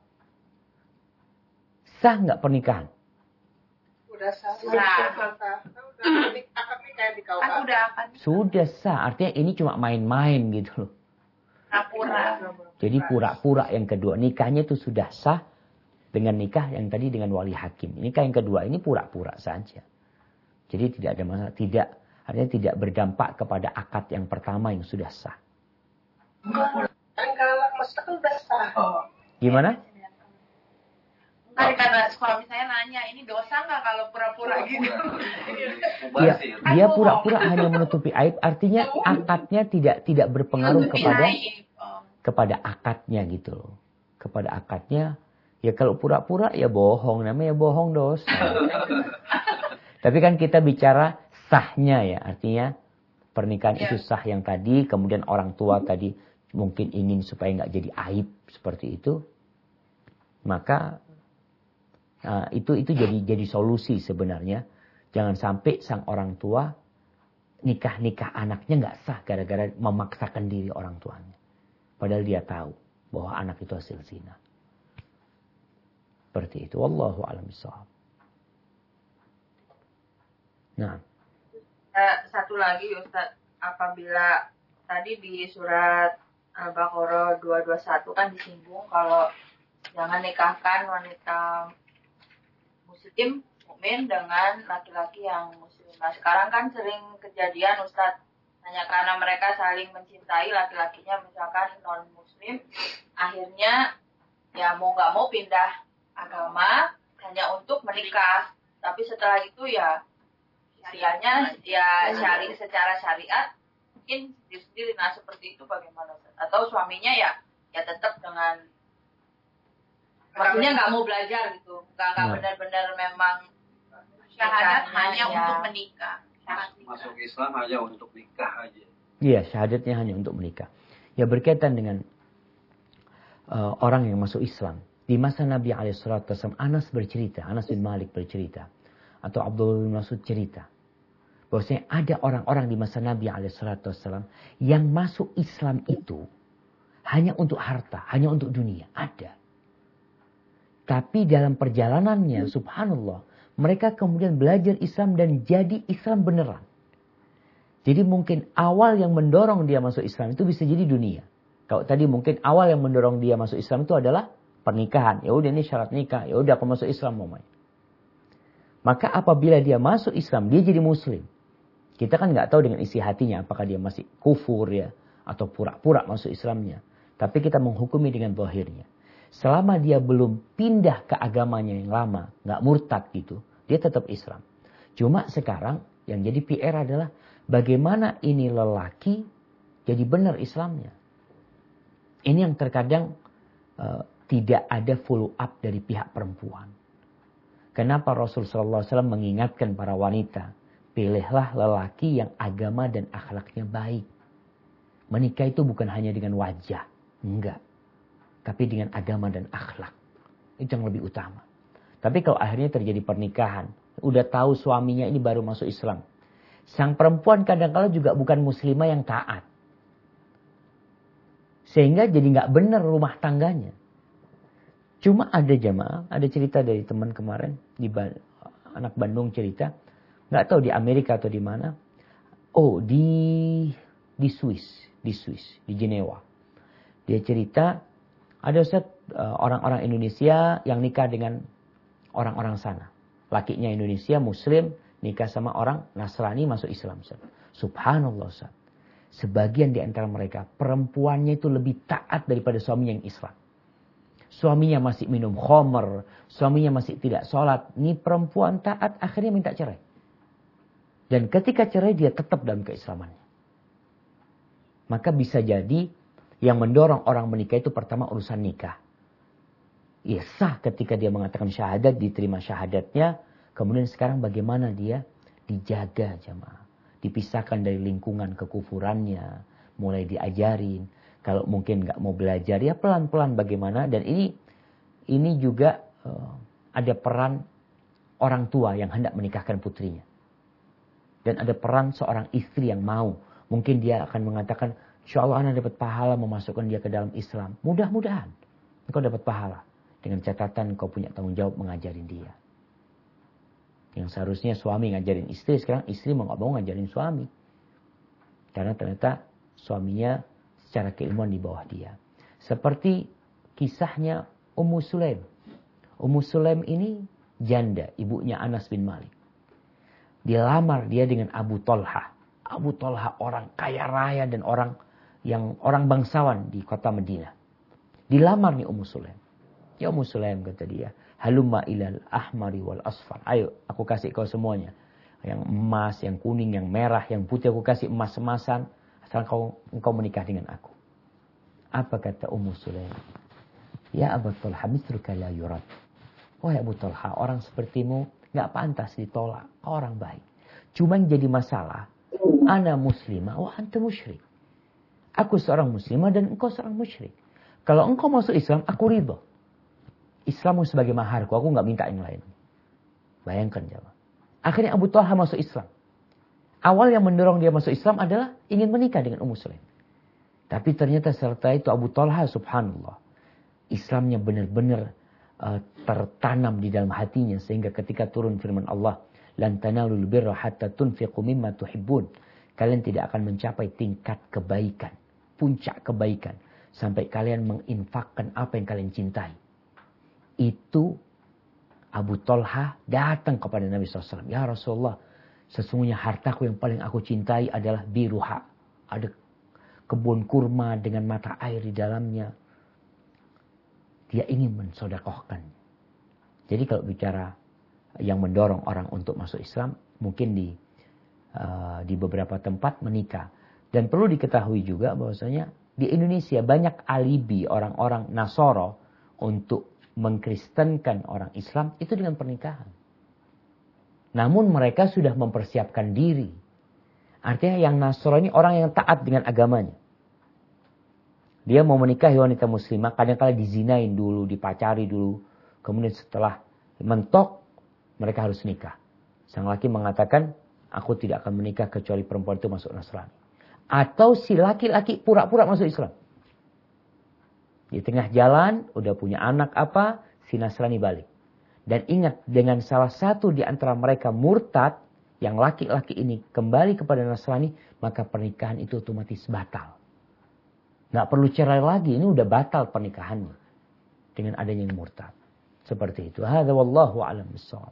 Sah nggak pernikahan? Udah sah. Sah. Udah akad nikah di K U A. Aku udah akan Sudah sah, artinya ini cuma main-main gitu loh. pura. Jadi pura-pura yang kedua, nikahnya itu sudah sah dengan nikah yang tadi dengan wali hakim. Nikah yang kedua ini pura-pura saja. Jadi tidak ada masalah, tidak artinya tidak berdampak kepada akad yang pertama yang sudah sah. Kan kalau maksudnya kan udah sah. Gimana? Karena kalau misalnya nanya nanya, ini dosa nggak kalau pura-pura gitu? Ya, dia pura-pura hanya menutupi aib, artinya akadnya tidak tidak berpengaruh kepada kepada akadnya gitu loh. Kepada akadnya, ya kalau pura-pura ya bohong, namanya bohong dosa. Tapi kan kita bicara sahnya ya, artinya pernikahan ya. Itu sah yang tadi, kemudian orang tua tadi mungkin ingin supaya nggak jadi aib seperti itu, maka uh, itu itu jadi jadi solusi sebenarnya. Jangan sampai sang orang tua nikah-nikah anaknya nggak sah gara-gara memaksakan diri orang tuanya. Padahal dia tahu bahwa anak itu hasil zina. Seperti itu. Wallahu a'lam bishawab. Nah. Satu lagi Ustaz, apabila tadi di surat Al-Baqarah dua ratus dua puluh satu kan disinggung kalau jangan nikahkan wanita muslim mukmin dengan laki-laki yang muslim. Nah sekarang kan sering kejadian Ustaz, hanya karena mereka saling mencintai laki-lakinya misalkan non muslim, akhirnya ya mau nggak mau pindah agama hanya untuk menikah. Tapi setelah itu ya istilahnya ya syari secara syariat mungkin sendiri. Nah seperti itu bagaimana? Atau suaminya ya ya tetap dengan maksudnya nggak mau belajar gitu, nggak nggak benar-benar memang syahadat hanya ya. Untuk menikah. Masuk Islam hanya untuk nikah aja. Iya, syahadatnya hanya untuk menikah. Ya berkaitan dengan uh, orang yang masuk Islam. Di masa Nabi alaihi salatu wasallam, Anas bercerita, Anas bin Malik bercerita, atau Abdullah bin Mas'ud cerita, bahwasanya ada orang-orang di masa Nabi alaihi salatu wasallam yang masuk Islam itu hanya untuk harta, hanya untuk dunia. Ada. Tapi dalam perjalanannya, subhanallah, mereka kemudian belajar Islam dan jadi Islam beneran. Jadi mungkin awal yang mendorong dia masuk Islam itu bisa jadi dunia. Kalau tadi mungkin awal yang mendorong dia masuk Islam itu adalah pernikahan. Ya udah ini syarat nikah. Ya udah aku masuk Islam mau main. Maka apabila dia masuk Islam, dia jadi Muslim. Kita kan nggak tahu dengan isi hatinya apakah dia masih kufur ya atau pura-pura masuk Islamnya. Tapi kita menghukumi dengan zahirnya. Selama dia belum pindah ke agamanya yang lama, nggak murtad gitu, dia tetap Islam. Cuma sekarang yang jadi P R adalah bagaimana ini lelaki jadi benar Islamnya. Ini yang terkadang uh, tidak ada follow up dari pihak perempuan. Kenapa Rasul sallallahu alaihi wasallam mengingatkan para wanita, pilihlah lelaki yang agama dan akhlaknya baik. Menikah itu bukan hanya dengan wajah, enggak. Tapi dengan agama dan akhlak. Itu yang lebih utama. Tapi kalau akhirnya terjadi pernikahan, udah tahu suaminya ini baru masuk Islam. Sang perempuan kadang-kala juga bukan muslimah yang taat. Sehingga jadi nggak benar rumah tangganya. Cuma ada jamaah, ada cerita dari teman kemarin, di anak Bandung cerita, nggak tahu di Amerika atau di mana. Oh di di Swiss, di Swiss, di Jenewa. Dia cerita ada Ustaz, orang-orang Indonesia yang nikah dengan orang-orang sana. Lakinya Indonesia, Muslim, nikah sama orang Nasrani masuk Islam. Ustaz. Subhanallah Ustaz. Sebagian di antara mereka, perempuannya itu lebih taat daripada suaminya yang Islam. Suaminya masih minum khamr, suaminya masih tidak sholat. Ini perempuan taat akhirnya minta cerai. Dan ketika cerai dia tetap dalam keislamannya. Maka bisa jadi yang mendorong orang menikah itu pertama urusan nikah. Ya sah ketika dia mengatakan syahadat, diterima syahadatnya. Kemudian sekarang bagaimana dia dijaga jamaah. Dipisahkan dari lingkungan kekufurannya. Mulai diajarin. Kalau mungkin nggak mau belajar ya pelan-pelan bagaimana. Dan ini ini juga uh, ada peran orang tua yang hendak menikahkan putrinya. Dan ada peran seorang istri yang mau. Mungkin dia akan mengatakan, insya Allah anak dapat pahala memasukkan dia ke dalam Islam. Mudah-mudahan engkau dapat pahala. Dengan catatan engkau punya tanggung jawab mengajarin dia. Yang seharusnya suami ngajarin istri, sekarang istri mau nggak mau ngajarin suami. Karena ternyata suaminya secara keilmuan di bawah dia. Seperti kisahnya Ummu Sulaim. Ummu Sulaim ini janda, ibunya Anas bin Malik. Dilamar dia dengan Abu Talha. Abu Talha orang kaya raya dan orang yang orang bangsawan di kota Madinah. Dilamar nih Ummu Sulaim. Ya Ummu Sulaim, kata dia, halumma ilal ahmari wal asfar. Ayo, aku kasih kau semuanya. Yang emas, yang kuning, yang merah, yang putih, aku kasih emas-emasan. Asal kau, engkau menikah dengan aku. Apa kata Ummu Sulaim? Ya Abu Talha, misruka la yurad. Wahai Abu Talha, orang sepertimu gak pantas ditolak. Orang baik. Cuma jadi masalah, ana muslimah wa anta musyrik. Aku seorang muslimah dan engkau seorang musyrik. Kalau engkau masuk Islam, aku ridho. Islammu sebagai maharku, aku nggak minta yang lain. Bayangkan jawab. Akhirnya Abu Talha masuk Islam. Awal yang mendorong dia masuk Islam adalah ingin menikah dengan Ummu Sulaim. Tapi ternyata serta itu Abu Talha, subhanallah, Islamnya benar-benar uh, tertanam di dalam hatinya. Sehingga ketika turun firman Allah, lan tanalul birra hatta tunfiqu mimma tuhibbun. Kalian tidak akan mencapai tingkat kebaikan, puncak kebaikan, sampai kalian menginfakkan apa yang kalian cintai. Itu Abu Talha datang kepada Nabi shallallahu alaihi wasallam. Ya Rasulullah, sesungguhnya hartaku yang paling aku cintai adalah biruha. Ada kebun kurma dengan mata air di dalamnya. Dia ingin mensodakohkan. Jadi kalau bicara yang mendorong orang untuk masuk Islam, mungkin di uh, di beberapa tempat menikah. Dan perlu diketahui juga bahwasanya di Indonesia banyak alibi orang-orang Nasoro untuk mengkristenkan orang Islam itu dengan pernikahan. Namun mereka sudah mempersiapkan diri. Artinya yang Nasrani orang yang taat dengan agamanya. Dia mau menikahi wanita muslimah, kadang-kadang dizinain dulu, dipacari dulu. Kemudian setelah mentok, mereka harus nikah. Sang laki mengatakan, aku tidak akan menikah kecuali perempuan itu masuk Nasrani. Atau si laki-laki pura-pura masuk Islam. Di tengah jalan, udah punya anak apa, si Nasrani balik. Dan ingat, dengan salah satu di antara mereka murtad, yang laki-laki ini kembali kepada Nasrani, maka pernikahan itu otomatis batal. Nggak perlu cerai lagi, ini udah batal pernikahannya. Dengan adanya yang murtad. Seperti itu. Hadza wallahu a'lam bissawab.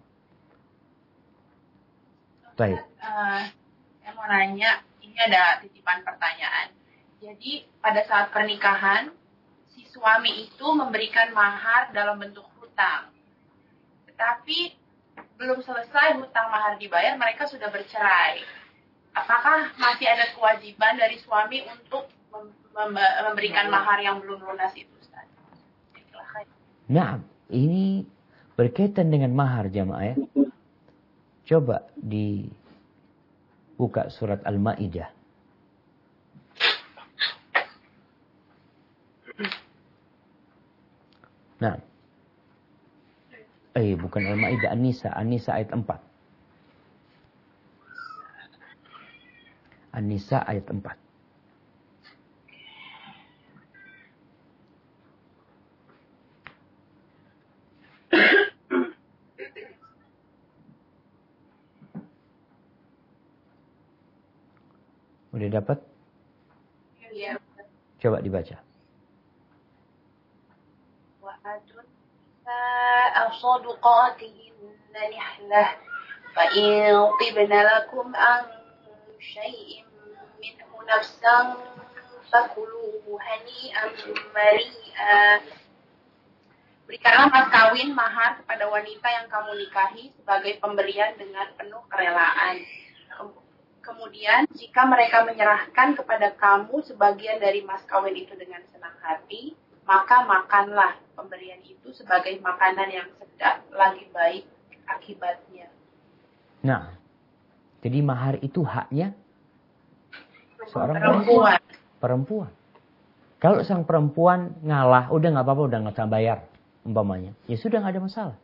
Baik. Uh, saya mau nanya, ini ada titipan pertanyaan. Jadi, pada saat pernikahan, suami itu memberikan mahar dalam bentuk hutang. Tetapi belum selesai hutang mahar dibayar, mereka sudah bercerai. Apakah masih ada kewajiban dari suami untuk mem- mem- memberikan mahar yang belum lunas itu, Ustaz? Nah, ini berkaitan dengan mahar jamaah ya. Coba dibuka surat Al-Maidah. Nah, eh bukan Al-Maidah, An-Nisa, An-Nisa ayat empat. An-Nisa ayat empat. Udah dapat? Iya. Coba dibaca. صدقاتهن نحلة فإن طبن لكم عن شيء منه نفسا فكلوه هنيئا مريئا. Berikanlah mas kawin mahar kepada wanita yang kamu nikahi sebagai pemberian dengan penuh kerelaan. Kemudian jika mereka menyerahkan kepada kamu sebagian dari mas kawin itu dengan senang hati, maka makanlah pemberian itu sebagai makanan yang sedap, lagi baik akibatnya. Nah, jadi mahar itu haknya seorang perempuan. Perempuan. Kalau sang perempuan ngalah, udah nggak apa-apa, udah nggak usah bayar, umpamanya, ya sudah nggak ada masalah.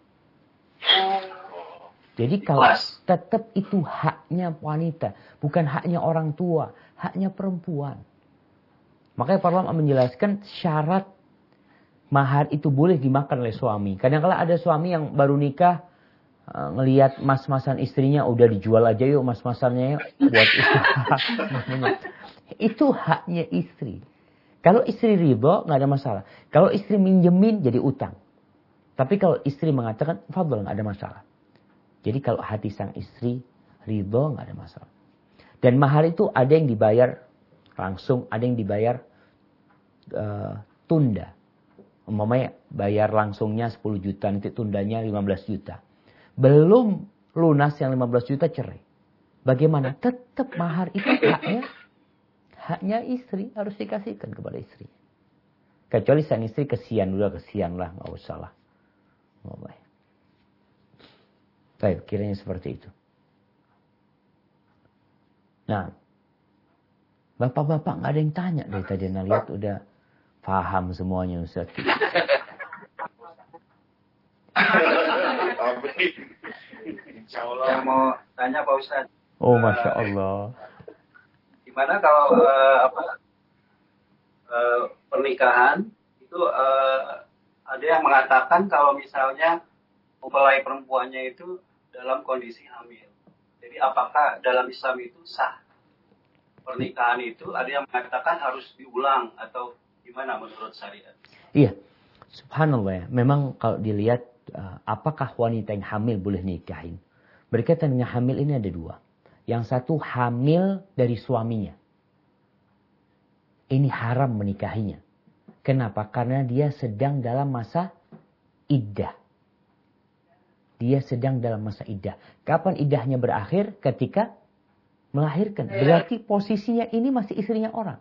Jadi kalau tetap itu haknya wanita, bukan haknya orang tua, haknya perempuan. Makanya para ulama menjelaskan syarat mahar itu boleh dimakan oleh suami. Kadang-kadang ada suami yang baru nikah, uh, ngelihat mas-masan istrinya, udah dijual aja yuk mas-masannya buat usaha. Itu haknya istri. Kalau istri ridho nggak ada masalah. Kalau istri minjemin jadi utang. Tapi kalau istri mengatakan fadl nggak ada masalah. Jadi kalau hati sang istri ridho nggak ada masalah. Dan mahar itu ada yang dibayar langsung, ada yang dibayar uh, tunda. Umpamanya bayar langsungnya sepuluh juta, nanti tundanya lima belas juta. Belum lunas yang lima belas juta, cerai. Bagaimana? Tetap mahar itu haknya, haknya istri, harus dikasihkan kepada istri. Kecuali sang istri kesian, udah kesian lah, nggak usah lah. Nggak boleh. Baik, kiranya seperti itu. Nah, bapak-bapak nggak ada yang tanya dari tadi, Anda lihat udah paham semuanya Ustaz. Yang mau tanya Pak Ustaz. Oh, Masya Allah. Gimana kalau uh, apa uh, pernikahan itu uh, ada yang mengatakan kalau misalnya mempelai perempuannya itu dalam kondisi hamil. Jadi apakah dalam Islam itu sah pernikahan itu? Ada yang mengatakan harus diulang atau gimana menurut syariat? Iya, subhanallah ya. Memang kalau dilihat uh, apakah wanita yang hamil boleh nikahin? Berkaitan dengan hamil ini ada dua. Yang satu hamil dari suaminya. Ini haram menikahinya. Kenapa? Karena dia sedang dalam masa iddah. Dia sedang dalam masa iddah. Kapan iddahnya berakhir? Ketika melahirkan. Berarti posisinya ini masih istrinya orang.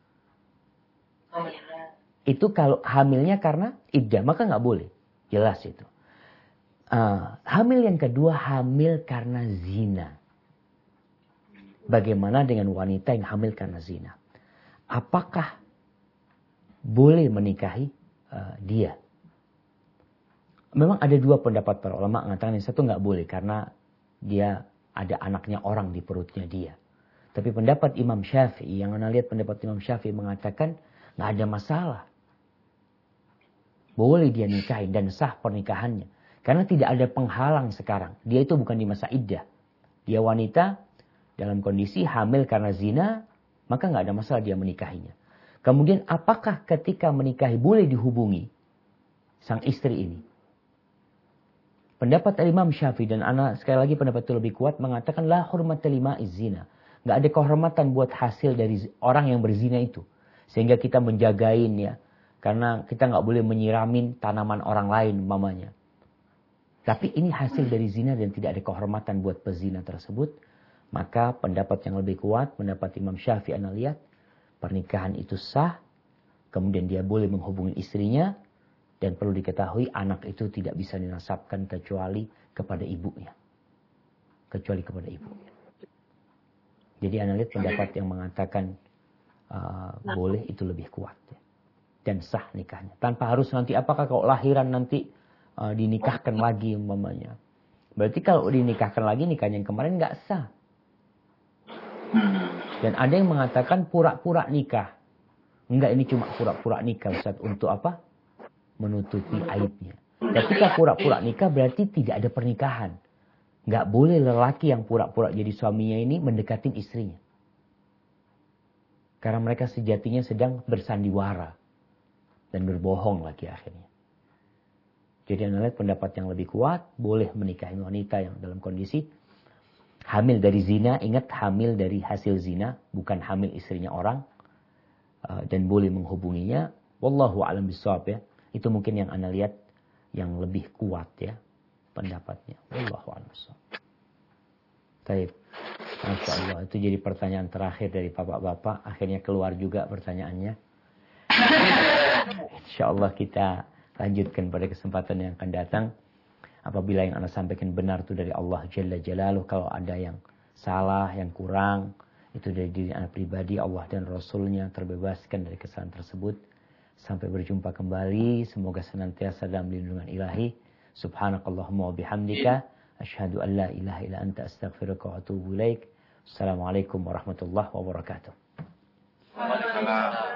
Itu kalau hamilnya karena iddah, maka nggak boleh. Jelas itu. Uh, hamil yang kedua, hamil karena zina. Bagaimana dengan wanita yang hamil karena zina? Apakah boleh menikahi uh, dia? Memang ada dua pendapat para ulama mengatakan yang satu nggak boleh karena dia ada anaknya orang di perutnya dia. Tapi pendapat Imam Syafi'i, yang anda lihat pendapat Imam Syafi'i mengatakan nggak ada masalah. Boleh dia nikahi dan sah pernikahannya. Karena tidak ada penghalang sekarang. Dia itu bukan di masa iddah. Dia wanita dalam kondisi hamil karena zina, maka nggak ada masalah dia menikahinya. Kemudian apakah ketika menikahi boleh dihubungi sang istri ini? Pendapat Imam Syafi'i dan anak sekali lagi pendapat itu lebih kuat mengatakan la hurmata lima'iz zina. Nggak ada kehormatan buat hasil dari orang yang berzina itu. Sehingga kita menjagain ya. Karena kita nggak boleh menyiramin tanaman orang lain mamanya. Tapi ini hasil dari zina dan tidak ada kehormatan buat pezina tersebut. Maka pendapat yang lebih kuat, pendapat Imam Syafi'i anda lihat. Pernikahan itu sah. Kemudian dia boleh menghubungi istrinya. Dan perlu diketahui anak itu tidak bisa dinasabkan kecuali kepada ibunya. Kecuali kepada ibunya. Jadi anda lihat pendapat yang mengatakan uh, boleh itu lebih kuat. Ya. Dan sah nikahnya. Tanpa harus nanti apakah kalau lahiran nanti uh, dinikahkan lagi umpamanya. Berarti kalau dinikahkan lagi nikahnya yang kemarin nggak sah. Dan ada yang mengatakan pura-pura nikah. Enggak, ini cuma pura-pura nikah Ustaz. Untuk apa? Menutupi aibnya. Ketika pura-pura nikah berarti tidak ada pernikahan. Enggak boleh lelaki yang pura-pura jadi suaminya ini mendekatin istrinya. Karena mereka sejatinya sedang bersandiwara. Dan berbohong lagi akhirnya. Jadi anda lihat pendapat yang lebih kuat. Boleh menikahi wanita yang dalam kondisi hamil dari zina. Ingat hamil dari hasil zina. Bukan hamil istrinya orang. Uh, dan boleh menghubunginya. Wallahu a'lam bishawab ya. Itu mungkin yang anda lihat yang lebih kuat ya. Pendapatnya. Wallahu a'lam bishawab. Baik. Masya Allah. Itu jadi pertanyaan terakhir dari bapak-bapak. Akhirnya keluar juga pertanyaannya. Insya Allah kita lanjutkan pada kesempatan yang akan datang. Apabila yang anda sampaikan benar itu dari Allah Jalla Jalaluh. Kalau ada yang salah, yang kurang. Itu dari diri anda pribadi. Allah dan Rasulnya terbebaskan dari kesalahan tersebut. Sampai berjumpa kembali. Semoga senantiasa dalam lindungan ilahi. Subhanakallahumma wa bihamdika. Asyhadu an la ilaha illa anta astaghfiruka wa atubu ilaik. Assalamualaikum warahmatullahi wabarakatuh. Waalaikumsalam.